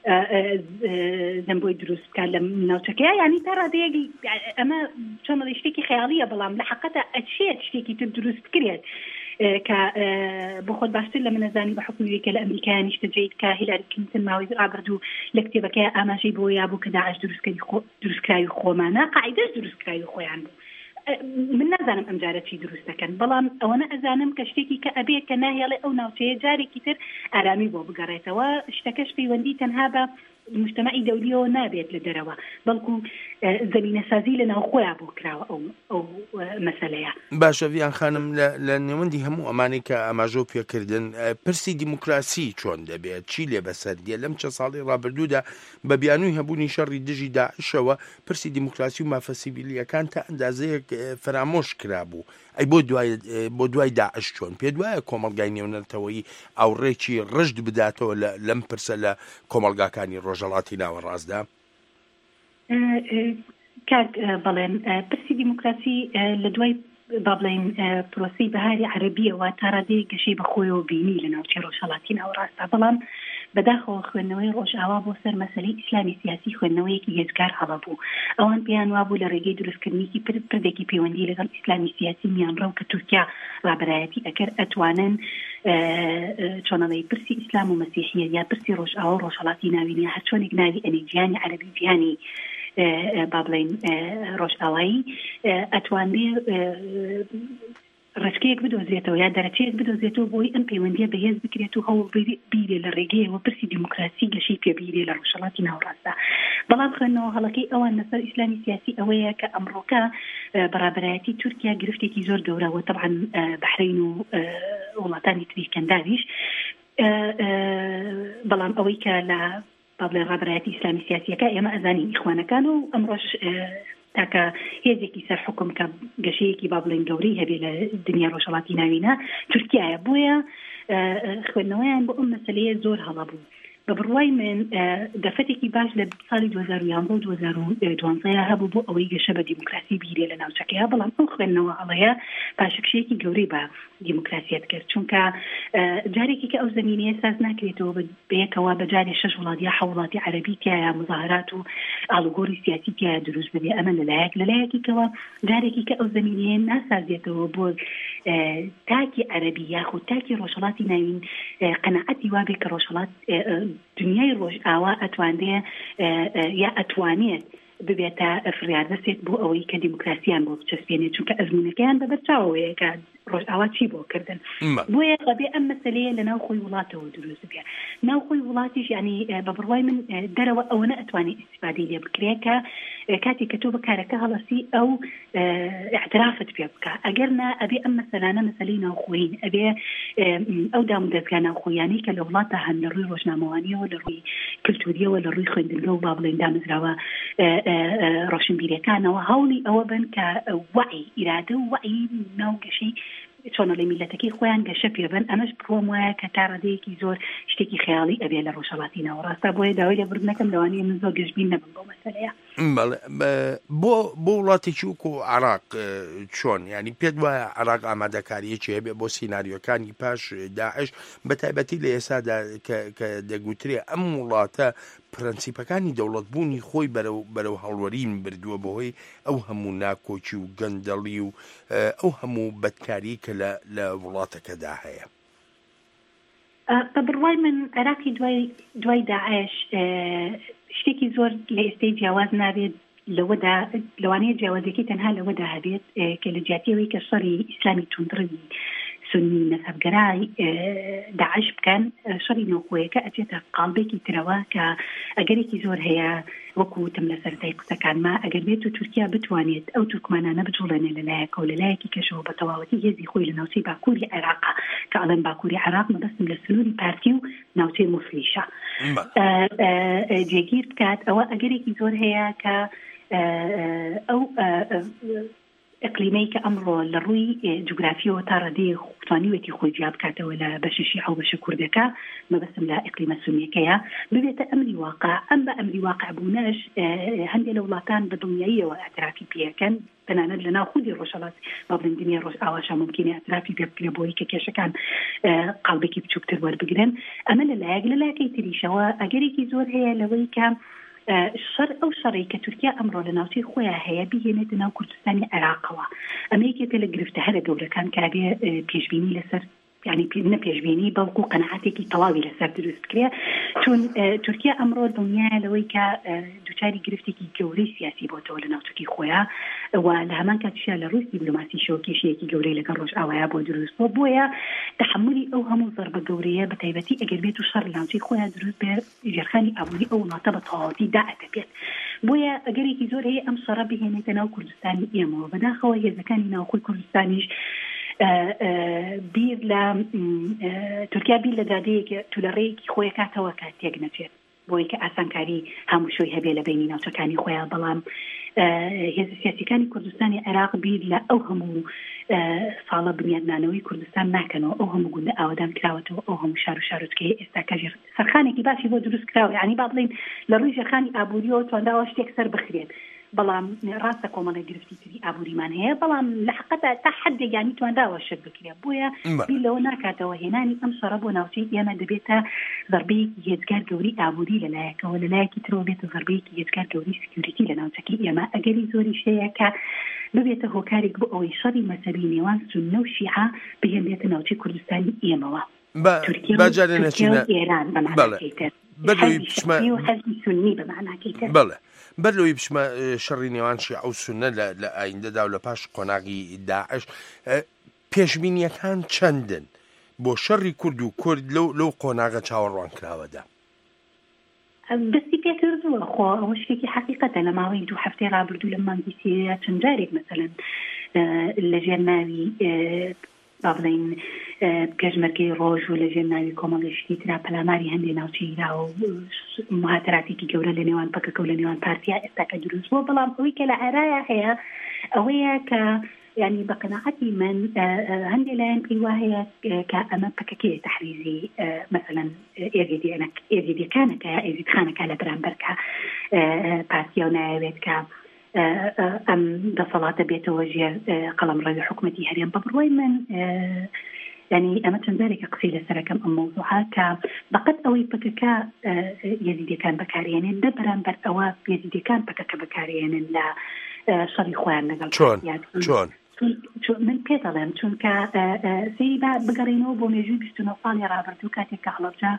زەمبۆی دروست بکات لە ناوچەکەیە، یعنی تا ڕادەیەکی ئەمە چۆنڵی شتێکی خەیاڵیە، بەڵام لە حەقەتە ئەچێت شتێکی تر دروست کرێت کە بۆ خۆت باشتر لە منەزانی بە حکومی کە لە ئەمریکایانیش تەجێیت کە هیلاری کلینتن ماوەی ڕابردوو لە کتێبەکەی ئاماژەی بۆ یا بوو کە داعش دروستکراوی خۆمانە قاعدەش دروستکراوی خۆیان بوو. من نازانم ئەم جارە چی دروست دەکەن، بەڵام ئەوەنە ئەزانم کە شتێکی کە ئەبێت کە ناهێڵێ ئەو ناوچەیە جارێکی تر ئارامی بۆ بگەڕێتەوە، شتەکەش پەیوەندی تەنها بە مجتمعی دەولیەوە نابێت لە دەرەوە، بەڵکو زەمینەسازی لە ناو خۆیان بۆ کراوە ئەو ئەو مەسەلەیە. باشە ڤیان خانم، لە نێوەندی هەموو ئەمانەی کە ئاماژە پێکردن پرسی دیموکراسی چۆن دەبێت، چی لێ بەسەر دێ؟ لەم چە ساڵی ڕابردوودا بە بیانووی هەبوونی شەڕی دژی داعشەوە پرسی دیموکراسی و مافە سیڤیلیەکان تا ئەندازەیەک فرامۆش کرابوو. ئەی بۆ دوای بۆ دوای داعش چۆن پێ دوایە کۆمەلگای نێونەتەوەیی ئاوڕێکی ڕژد بداتەوە لەم پرسە لە کۆمەلگاکانی ڕۆژهەڵاتی ناوەڕاستدا؟ کاک بەڵێن پرسی دیموکراسی لە دوای با بڵێن پرۆسی بەهاری عەرەبیەوە تا ڕادەیەک گەشەی بەخۆیەوە بینی لە ناوچەی ڕۆژهەڵاتی ناوەڕاستە، بەڵام بەداخەوە خوێندنەوەی ڕۆژئاوا بۆ سەر مەسەلەی ئیسلامی سیاسی خوێندنەوەیەکی هێزگار هەڵەبوو ئەوان پێیان وابوو لە ڕێگەی دروستکردنیکی پردێکی پەیوەندی لەگەڵ ئیسلامی سیاسی میانڕەو کە تورکیا ڕابەرایەتی ئەکەر ئەتوانن چۆنەڵی پرسی ئیسلام و مەسیحیە یا پرسی ڕۆژئاوا و ڕۆژهەڵاتی ناوینە هەر چۆنێک ناوی ئەنێ گیانی عەرەبی گیانی با بڵێن ڕۆژئاوایی ئەتوانێ ڕێچکەیەک بدۆزێتەوە یا دەرەچەیەک بدۆزێتەوە بۆی ئەم پەیوەندیە بەهێز بکرێت و هەوڵ بیرێ لە ڕێگەیەوە پرسی دیموکراسی گەشەی پێبیرێ لە ڕۆژهەڵاتی ناوەڕاستە. بەڵام خوێندنەوە هەڵەکەی ئەوان لەسەر ئیسلامی سیاسی ئەوەیە کە ئەمڕۆکە بەڕابەرایەتی تورکیا گرفتێکی زۆر گەورەوە طبعاً بەحرین و وڵاتانی تری کەنداویش بەڵام ئەوەی کە لە بابلێ ڕابەرایەتی ئیسلامی سیاسیەکە ئێمە ئەزانین ئیخوانەکان و ئەمڕۆژ تاکە هێزێکی سەر حکوم کە گەشەیەکی با بڵێن گەورەی هەبێ لە دنیا ڕۆژهەڵاتی ناوینە تورکیایە بۆیە خوێندنەوەیان بۆ ئەم مەسەلەیە زۆر هەڵە بوو. بە بڕوای من دەفەتێکی باش لە ساڵی دوو هەزار و یانزە و دوو هەزار و دوانزە هەبوو بۆ ئەوەی گەشە بە دیموکراسی بیرێ لە ناوچەکەیە بەڵام ئەو خوێندنەوە هەڵەیە پاشەکشەیەکی گەورەی بە دیموکراسیەت کرد چونکە جارێکی کە ئەو زمینەیە ساز ناکرێتەوە بەیەکەوە بە جارێ شەش وڵات یا حەوت وڵاتی عەرەبی تایە مظاهرات و ئاڵوگۆڕی سیاسی تایە دروست ببێ ئەمە لەلایەک لەلایەکێکەوە جارێکی کە ئەو زمینەیە ناسازێتەوە بۆ تاکی عەرەبی یاخود تاکی ڕۆژهەڵاتی ناوین قەنەعەتی وابێ کە ڕۆژهەڵات دنیای ڕۆژئاوا ئەتواندێ یا ئەتوانێت ببێتە فریادەسێت بۆ ئەوەی کە دیموکراسیان بۆ بچەسپێنێت چونکە ئەزمونەکەیان بەبەرچاوەیە کە ڕۆژئاوا چی بۆ کردن بۆیە ڕەبێ ئەم مەسەلەیە لە ناو خۆی وڵاتەوە دروست بێ ناو خۆی وڵاتیش یعنی بە بڕوای من دەرەوە ئەوەنە ئەتوانێت ئیستیفادەی لێ بکرێ کە کاتێک کە تۆ بەکارەکە هەڵەسی ئەو اعترافت پێ بکە ئەگەر نا ئەبێ ئەم مەسەلانە مەسەلەی ناوخۆیین ئەبێ ئەو دام و دەستگا ناوخۆیانەی کە لە وڵاتە هەن لە ڕووی ڕۆژنامەوانیەوە لە ڕووی کلتوریەوە لە ڕووی خوێندنگە و با بڵێن دامەزراوە ڕۆشنبیرەکانەوە هەوڵی ئەوە بن کە وعی ئیرادە و وعی ناوگەشەی چۆنەڵی میلەتەکەی خۆیان گەشە پێبن ئەمەش پرۆم وایە کە تا ڕادەیەکی زۆر شتێکی خەیاڵی ئەبێ لە ڕۆژهەڵاتی ناوەڕاستە بۆیە داوای لێبوردنەکەم لەوانەیە من زۆر گەشتبین نەبم بۆ مەسەلەیە. بۆ بۆ وڵاتێکی وەکو عێراق چۆن ینی پێت وایە عێراق ئامادەکاریەکی هەبێ بۆ سیناریۆکانی پاش داعش بە تایبەتی لە ئێسادا کە دەگوترێ ئەم وڵاتە پرەنسیپەکانی دەوڵەتبوونی خۆی بەرەو بەرەو هەڵوەرین بردووە بەهۆی ئەو هەموو ناکۆچی و گەندەڵی و ئەو هەموو بەدکاری کە لە وڵاتەکەدا هەیە. بە بڕوای من عێراقی دوای دوای داعش شتێکی زۆر لە ئێستەی جیاواز نابێت لەوەدا لەوانەیە جیاوازێکی تەنها لەوەدا هەبێت کە لە جیاتیەوەی کە شەڕی ئیسلامی توندڕوی سنی نەسەبگەرای داعش بکەن شەڕی نەوخۆیەکە ئەچێتە قاڵبێکی ترەوە کە ئەگەرێکی زۆر هەیە وەکو وتم لە سەرەتای قسەکانما ئەگەر بێت و تورکیا بتوانێت ئەو تورکمانانە بجوڵێنێ لەلایەکە و لەلایەکی کەشەوە بە تەواوەتی هێزی خۆی لە ناوچەی باکووری عێراقا کە ئەڵێن باکووری عێراق مەبەستم لە سنووری پارتی و ناوچەی موسلیشە جێگیر بکات ئەوە ئەگەرێکی زۆر هەیە کە ئەو ئەقلیمەی کە ئەمڕۆ لە ڕووی جوگرافیەوە تا ڕادەیە توانیوێتی خۆی جیا بکاتەوە لە بەشی شیعە و بەشە کوردەکە مەبەستم لە ئەقلیمە سونیەکەیە ببێتە ئەمری واقع ئەم بە ئەمری واقع بوونەش هەندێک لە وڵاتان بە دڵنیاییەوە ئەترافی پێەکەن تەنانەت لە ناو خودی ڕۆژهەڵات با بڵێن دنیای ڕۆژئاواشە ممکنە ئەترافی پێ بکرێ بۆی کە کێشەکان قاڵبێکی بچووکتر وەربگرن ئەمە لەلایەک لەلایەکەی تریشەوە ئەگەرێکی زۆر هەیە لەوەی کە شەڕ ئەو شەڕی کە تورکیا ئەمڕۆ لە ناوچەی خۆیان هەیە بهێنێتە ناو کوردستانی عێراقەوە ئەمە یەکێکە لە گرفتە هەرە گەورەکان کە بێ پێشبینی لەسەر يعني نە پێشبینی بەڵکو قەنەعاتێکی تەواوی لەسەر دروست بکرێ چون تورکیا ئەمڕۆ دڵنیایە لەوەی کە دووچاری گرفتێکی گەورەی سیاسی بۆتەوە لە ناوچەکی خۆیان و لە هەمان کاتیشا لە ڕووی دیپلۆماسی شەوکێشەیەکی گەورەی لەگەڵ ڕۆژئاوایە بۆ دروستبووە بۆیە تحملی ئەو هەموو زەربە گەورەیە بە تایبەتی ئەگەر بێت و شەڕ لە ناوچەی خۆیان دروست بێ ژێرخانی ئابووری ئەو وڵاتە بە تەواوەتی دائەتەبێت بۆیە ئەگەرێکی زۆر هەیە ئەم شەڕە بهێنێتە ناو کوردستانی ئێمەوە بەداخەوە هێزەکانی ناوخۆی کوردستانیش بیر لە تورکیا بیر لە دادەیەکی تولەڕەیەکی خۆی کاتەوە کە تێک نەچێت بۆی کە ئاسانکاری هەموو شوی هەبێ لە بینی ناوچەکانی خۆیان بەڵام هێز سیاسیەکانی کوردستانی عێراق بیر لە ئەو هەموو ساڵە بنیادنانەوەی کوردستان ناکەنەوە ئەو هەموو گوندە ئاوادان کراوەتەوە ئەو هەموو شار و شارۆچکەی ئێستا کەژێر سەرخانێکی باشی بۆ دروست کراوە یعنی با بڵێن لە ڕووی ژێرخانی ئابووریەوە توانداوە شتێک سەر بخرێت بەڵام ڕاستە کۆمەڵی گرفتی تری ئابووریمان هەیە بەڵام لە حقیقەتە تا حدێک یانی توانراوە شت بکرێت بۆیە بیر لەوە ناکاتەوە هێنانی ئەم شەڕە بۆ ناوچەی ئێمە دەبێتە ضربەیەکی هێزگار گەوری ئابووری لەلایەکەوە لەلایەکی ترەوە بێتە ضربەیەکی هێزگار گەوری سکیوریتی لە ناوچەکەی ئێمە ئەگەری زۆری شەیە کە ببێتە هۆکارێک بۆ ئەوەی شەڕی مەسەبی نێوان سوننە و شیعە بهێنرێتە ناوچەی کوردستانی ئێمەوە ئێران بەمعناکەی تر بەڵێ بەرلەوەی بچمە شەڕی نێوان شیعە و سوننە لە ئایندەدا و لە پاش قۆناغی داعش پێشبینیەکان چەندن بۆ شەڕی کورد و کورد لەو قۆناغە چاوەڕوان کراوەدا دەستی پێکردووە خۆ ئەوە شتێکی حقیقەتە لە ماوەی دوو هەفتەی ڕابردوو لە مانگی سێریا چەند جارێک مەسەلەن لەژێر ناوی با بڵین پێشمەرگەی ڕۆژ و لەژێر ناوی کۆمەڵێشتی ترا پەلاماری هەندێک ناوچەیرا و مهاتراتێکی گەورە لە نێوان پەکەکە و لە نێوان پارتیا ئێستا کە دروست بووە بەڵام ئەوەی کە لە ئارایە هەیە ئەوەیە کە يعني بقناعتي من هندي لان إيواهي كأما بككية تحريزي مثلا إيزيدي أنا إيزيدي كانك إيزيد خانك على برامبركا بارتيونا ويتكا أم بصلاة بيتوجه قلم رأي حكمتي هريان ببروي من يعني أما تنذلك قصيلة سركم أم موضوعها بقد أوي بككا يزيدي كان بكاريين دبران بر أواب يزيدي كان بككا بكاريين لا شري خوان نقل شون شون من پێدەڵێم چونکە سەیری بگەڕێنەوە بۆ مێژووی بیست و نۆ ساڵی ڕابردوو کاتێک کە هەڵەبجە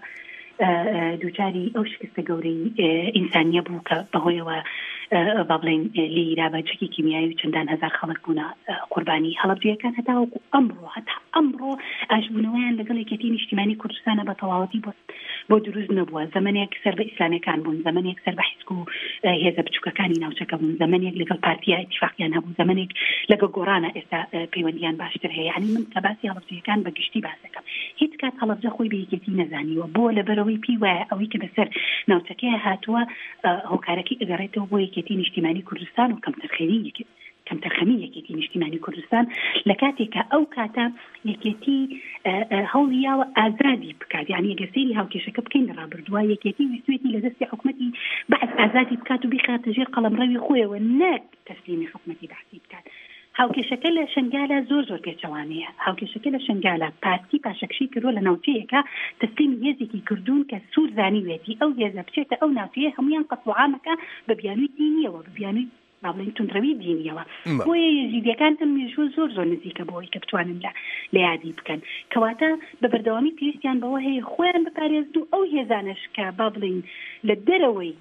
دووچاری ئەو شکستە گەورەی ئینسانیە بوو کە بەهۆیەوە با بڵێن لیرا بەجێکی کیمیایی و چەندان هەزار خەڵک بوونە قوربانی هەڵەبجەکان هەتاوەکو ئەمڕۆ هەتا ئەمڕۆ ئاشبوونەوەیان لەگەڵ یەکێتی نیشتیمانی کوردستانە بە تەواوەتی بۆ دروست نەبووە زەمانێک سەر بە ئیسلامیەکان بوون زەمانێک سەر بە حیزب و هێزە بچووکەکانی ناوچەکە بوون زەمانێک لەگەڵ پارتیا ئیتیفاقیان هەبوو زەمانێک لەگەڵ گۆڕانە ئێستا پەیوەندیان باشتر هەیە یعنی من کە باسی هەڵەبجەکان بە گشتی باس دەکەم هیچ کات هەڵەبجە خۆی بە یەکێتی نەزانیوە بۆ لەبەرەوەی پێی وایە ئەوەی کە بەسەر ناوچەکەی هاتووە هۆکارەکەی ئەگەڕێتەوە بۆ یەکێتی نیشتیمانی کوردستان و کەمتەرخێنی کەمتەرخەمی یەکێتی نیشتیمانی کوردستان لە کاتێکە ئەو کاتە یەکێتی هەوڵیاوە ئازادی بکات یعنی ئەگەسەیری هاوکێشەکە بکەین لە ڕابردووە یەکێتی ویستوێتی لە دەستی حکومەتی بەعد ئازادی بکات و بیخاتە ژێر قەڵەمڕەوی خۆیەوە نەک تەسلیمی حکومەتی بەعسی بکات هاوکێشەکە لە شنگالە زۆر زۆر پێچەوانەیە هاوکێشەکە لە شنگالە پارتی پاشەکشی کردووە لە ناوچەیەکە تەسلیمی هێزێکی کردوون کە سوور زانیوێتی ئەو هێزە بچێتە ئەو ناوچەیە هەمویان قەتوعامەکە بە بیانووی دینیەوە بە بیانووی بابلین تونڕەوی دینیەوە بۆیە یەزیدیەکان ئەم مێژووە زۆر زۆر نزیکە بۆەوەی کە بتوانن لە یادی بکەن کەواتە بە بەردەوامی پێویستیان بەوە هەیە خۆیان بپارێزن و ئەو هێزانش کە بابلین لە دەرەوەی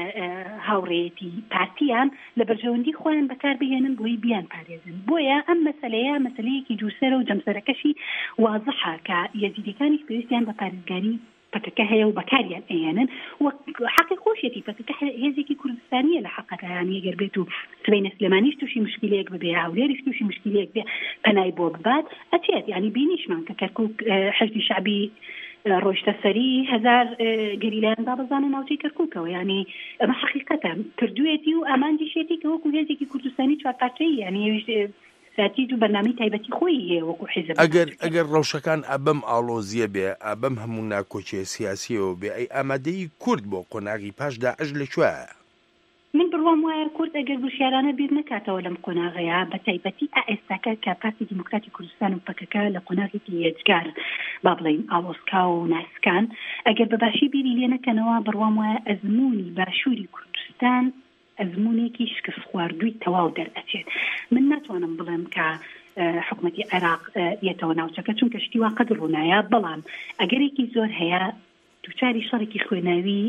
هاوڕێتی پارتیان لە بەرژەوەندی خۆیان بەکاربهێنن بۆی بیان پارێزن بۆیە ئەم مەسەلەیە مەسەلەیەکی دووسەرە و جەمسەرەکەشی وازحە کە یەزیدیەکانی پێویستیان بە پارێزگاری پەکەکە هەیە و بەکاریان ئەیانن و حەقی خۆشیەتی پەکەکە هێزێکی کوردستانیە لە حەقەکەیان ئەگەر بێت و سبەینە سلێمانیش تووشی مشکلەیەک ببێ هاولێریش تووشی مشکلەیەک بێ پەنای بۆ ببات ئەچێت یعنی بینیشمان کە کەرکووک حەشدی شعبی ڕۆیشتە سەری هەزار گەریلایان دابەزانە ناوچەی کەرکووکەوە یعنی ئەمە حەقیقەتە کردوێتی و ئامانجیشێتی کە وەکو هێزێکی کوردستانی چوارپارچەیی یعنی ساتیج و بەرنامەی تایبەتی خۆی هەیە وەکو حیزب ئەگەر ئەگەر ڕەوشەکان ئەبەم ئاڵۆزیە بێ ئەبەم هەموو ناکۆچیە سیاسیەوە بێ ئەی ئامادەی کورد بۆ قۆناغی پاش داعش لەکوێیە من بڕوام وایە کورد ئەگەر وشیارانە بیر نکاتەوە لەم قۆناغەیە بە تایبەتی ئێستاکە کە پارتی دیموکراتی کوردستان و پەکەکە لە قۆناغێکی هێزگار با بڵێن ئاڵۆسکا و ناسکان ئەگەر بەباشی بیری لێ نەکەنەوە بڕوام وایە ئەزمموی باشووری کوردستان ئەزمونێکی شکست خواردووی تەواو دەرئەچێت من ناتوانم بڵێم کە حکومەتی عێراق یەتەوە ناوچەکە چونکە شتی وا قەدر ڕوونایە بەڵام ئەگەرێکی زۆر هەیە دووچاری شەڕێکی خوێناوی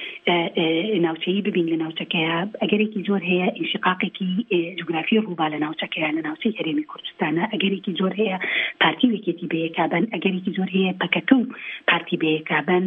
ناوچەیی ببین لە ناوچەکەیە ئەگەرێکی زۆر هەیە ئینشقاقێکی جوگرافی ڕووبا لە ناوچەکەیە لە ناوچەی هەرێمی کوردستانە ئەگەرێکی زۆر هەیە پارتی وێکێتی بەیەکابن ئەگەرێکی زۆر هەیە پەکەکە و پارتی بەیەکابن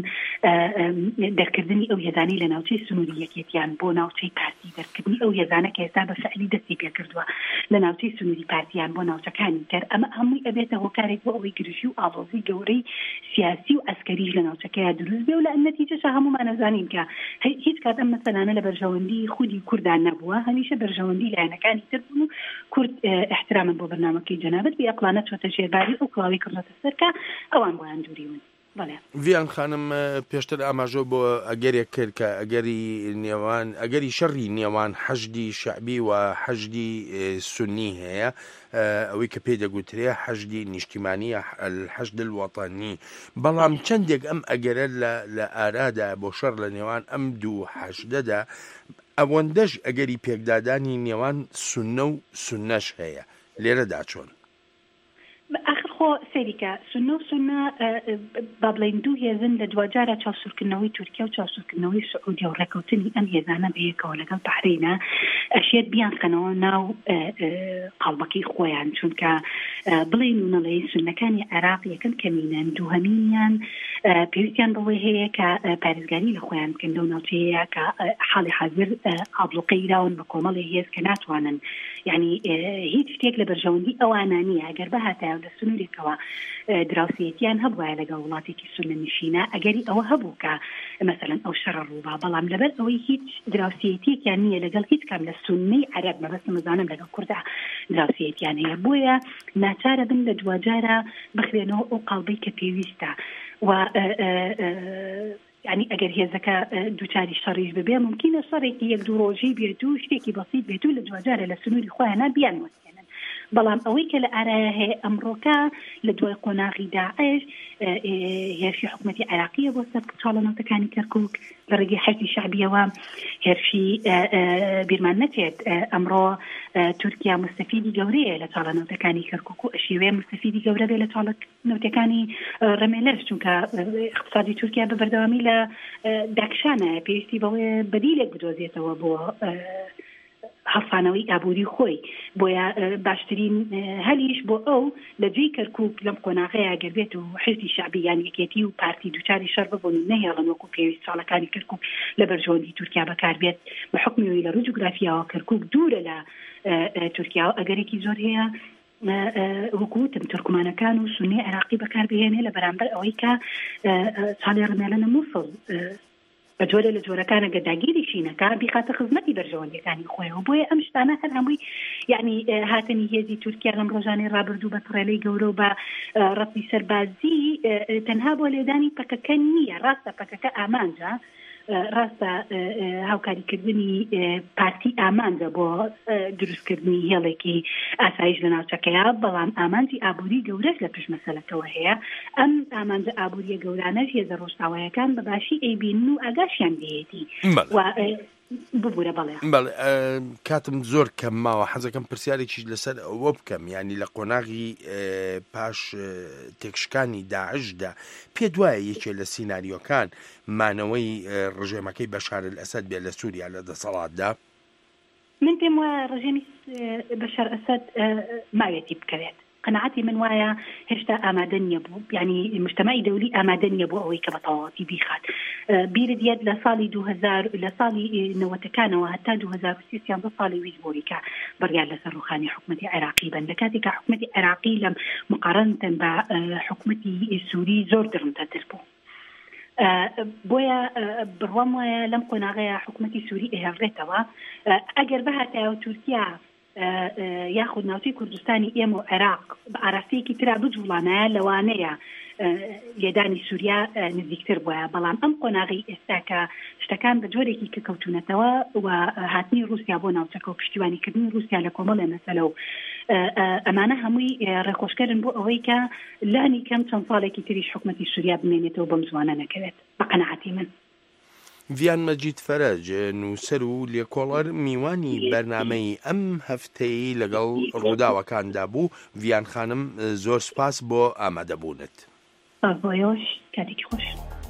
دەرکردنی ئەو هێزانەی لە ناوچەی سنووری یەکێتیان بۆ ناوچەی پارتی دەرکردنی ئەو هێزانە کە ئێستا بە فعلی دەستی پێکردووە لە ناوچەی سنووری پارتیان بۆ ناوچەکانی تر ئەمە هەمووی ئەبێتە هۆکارێک بۆ ئەوەی گرژی و ئاڵۆزی گەورەی سیاسی و ئەسکەریش لە ناوچەکەیە دروست بێ و لە نەتیجەشە هەمومان ئەزانین کە هیچ کات ئەم مەسەلانە لە بەرژەوەندی خودی کوردان نەبووە هەمیشە بەرژەوەندی لایەنەکانی تر بوون و کورد احترامن بۆ بەرنامەکەی جەنابەت بێ ئەقلانە چۆتە ژێرباری ئەو کڵاوی کردوتە سەرکە ئەوان بۆیان دووری بوون ڤیان خانم پێشتر ئاماژە بۆ ئەگەرێک کرد کە ئەگەری نێوان ئەگەری شەڕی نێوان حەشدی شەعبی و حەشدی سونی هەیە ئەوەی کە پێی دەگوترێ حەشدی نیشتیمانی حەشد الوەتانی بەڵام چەندێک ئەم ئەگەرە لە ئارادا بۆ شەڕ لە نێوان ئەم دوو حەشدەدا ئەوەندەش ئەگەری پێکدادانی نێوان سونە و سونەش هەیە لێرەدا چۆن خۆ سەریکە سونە و سونە با بڵێن دوو هێزن لە دوجارە چاوسورکردنەوەی تورکیا و چاوسورکردنەوەی سعودی و ڕێکەوتنی ئەم هێزانە بەیەکەوە لەگەڵ بەحرینە ئەشێت بیان خەنەوە ناو قاڵبەکەی خۆیان چونکە بڵێن و نەڵێ سونەکانی عێراق یەکەم کەمینەن دووهەمینیان پێویستیان بەوەی هەیە کە پارێزگاری لە خۆیان بکەن لەو ناوچەیە کە حاڵی حاضر ئابلوقەی راون بە کۆمەڵی هێز کە ناتوانن یعنی هیچ شتێک لە بەرژەوەندی ئەوانە نییە ئەگەر بەهاتایە لە سنوورێکەوە دراوسێتیان هەبووە لەگەڵ وڵاتێکی سونە نشینە ئەگەری ئەوە هەبوو کە مەسەلەن ئەو شەڕە ڕووبا بەڵام لەبەر ئەوەی هیچ دراوسێتیەکیان نییە لەگەڵ هیچ کام لە سونەی عەرەب مەبەستم مزانم لەگەڵ کووردا دراوسێتیان هەیە بۆیە ناچارە بن لە دوجارە بخرێنەوە ئەو قاڵبەی کە پێویستە و یعنی ئەگەر هێزەکە دووچاری شەڕیش ببێ ممکنە شەڕێکی یەک دوو ڕۆژی بێت و شتێکی بەسیط بێت و لە دوجارە لە سنووری خۆیانە بیان وەستێنن بەڵام ئەوەی کە لە ئارایە هەیە ئەمڕۆکە لە دوای قۆناغی داعش هێرشی حکوومەتی عێراقیە بۆ سەر چاڵەنەوتەکانی کەرکووک لە ڕێگەی حەشدی شەعبیەوە هێرشی بیرمان نەچێت ئەمڕۆ تورکیا مستەفیدی گەورەیە لە چاڵەنەوتەکانی کەرکووک و ئەشێوەیە مستەفیدی گەورە بێ لە چاڵەنەوتەکانی ڕەمێلەش چونکە اقتصادی تورکیا بە بەردەوامی لە داکشانە پێویستی بەوەی بەدیلێک بدۆزێتەوە بۆ هەڵسانەوەی ئابووری خۆی بۆیە باشترین هەلیش بۆ ئەو لە جێی کەرکووک لەم قۆناغەیە گەربێت و حزبی شەعبی یان یەکێتی و پارتی دووچاری شەڕ ببوون و نەهێڵن وەکو پێویست ساڵەکانی کەرکووک لە بەرژەوەندی تورکیا بەکاربێت بە حکمیەوەی لە ڕووی جوگرافیاوە کەرکووک دوورە لە تورکیا و ئەگەرێکی زۆر هەیە وەکوتم تورکمانەکان و سونی عێراقی بەکاربهێنێ لە بەرامبەر ئەوەی کە چاڵی ڕمێلەنە مووسڵ بە جۆرە لە جۆرەکانە گەداگیری شینەکە بیخاتە خزمەتی بەرژەوەندەکانی خۆیەوە بۆیە ئەم شتانە هەر هەمووی یعنی هاتنی هێزی تورکیا لەم ڕۆژانەی ڕابردوو بە تڕێلەی گەورە و بە ڕەتی سەربازی تەنها بۆ لێدانی پەکەکە نییە ڕاستە پەکەکە ئامانجە ڕاستە هاوکاریکردنی پارتی ئامانجە بۆ دروستکردنی هێڵێکی ئاسایش لە ناوچەکەیە بەڵام ئامانجی ئابووری گەورەش لە پشت مەسەلەکەوە هەیە ئەم ئامانجە ئابووریە گەورانەش هێزە ڕۆژئاوایەکان بەباشی ئەیبینن و ئاگاشیان دێتی ببوورە بەڵێ بەڵێ کاتم زۆر کەم ماوە حەزەکەم پرسیارێکیش لەسەر ئەوە بکەم ینی لە قۆناغی پاش تێکشکانی داعشدا پێ دوایە یەکێ لە سیناریۆکان مانەوەی ڕژێمەکەی بەشار الئەسەد بێت لە سووریا لە دەسەڵاتدا من پێم وایە ڕژێمی بەشار ئەسەد ماوێتی بکەوێت قەناعەتی من وایە هێشتا ئامادە نییە بوو یعنی مجتەمەعی دەولی ئامادە نییە بۆ ئەوەی کە بە تەواوەتی بیخات بیرت یەت لە ساڵی دوو هەزار لە ساڵی نەوەتەکانەوە هەتا دوو هەزار و سێ بە ساڵی ویست بۆی کە بڕیار لەسەر ڕوخانی حکوومەتی عێراقی بن لە کاتێک کە حکوومەتی عێراقی لەم مقارنەن بە حکوومەتی سووری زۆر درمتەتر بوو بۆیە بڕوام وایە لەم قۆناغەیە حکوومەتی سووری ئێهێڵرێتەوە ئەگەر بەهاتایە تورکیا یاخود ناوچەی کوردستانی ئێمە و عێراق بە ئاراستەیەکی ترا بجوڵانایە لەوانەیە لێدانی سووریا نزیکتر بووە بەڵام ئەم قۆناغی ئێستا کە شتەکان بە جۆرێکی کە کەوتونەتەوە و هاتنی رووسیا بۆ ناوچەکە و پشتیوانیکردنی رووسیا لە کۆمەڵێ مەسەلە و ئەمانە هەمووی ڕێخۆشکردن بۆ ئەوەی کە لانی کەم چەند ساڵێکی تریش حکوومەتی سووریا بمێنێتەوە بەم زوانە نەکەوێت بە قەناعەتی من ڤیان مەجید فەرەج نووسەر و لێکۆڵەر میوانی بەرنامەی ئەم هەفتەی لەگەڵ ڕووداوەکاندا بوو ڤیان خانم زۆر سوپاس بۆ ئامادەبوونت بۆیەوەش کاتێکی خۆش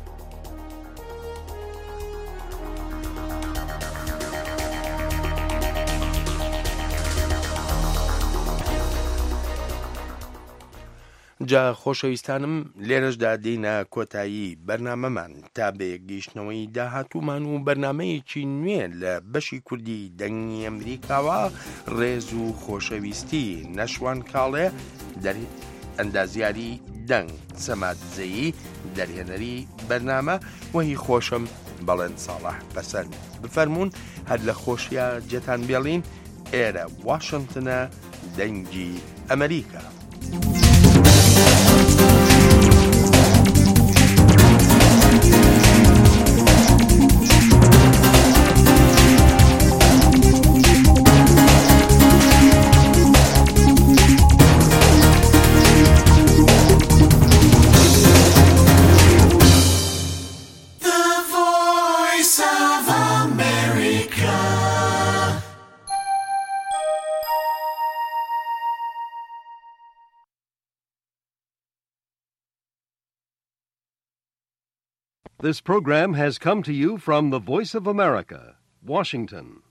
جا خۆشەویستانم لێرەشدا دێینە کۆتایی بەرنامەمان تا بەیەکگەیشتنەوەی داهاتوومان و بەرنمەیەکی نوێ لە بەشی کوردی دەنگی ئەمریکاوە ڕێز و خۆشەویستی نەشوان کاڵێ ئەندازیاری دەنگ سەمادزەیی دەرهێنەری بەرنامە وەهی خۆشم بەڵێن ساڵح بەسەر بفەرمونون هەر لە خۆشیە جێتان بێڵین ئێرە واشنگتنە دەنگی ئەمریکا. This program has come to you from the Voice of America, Washington.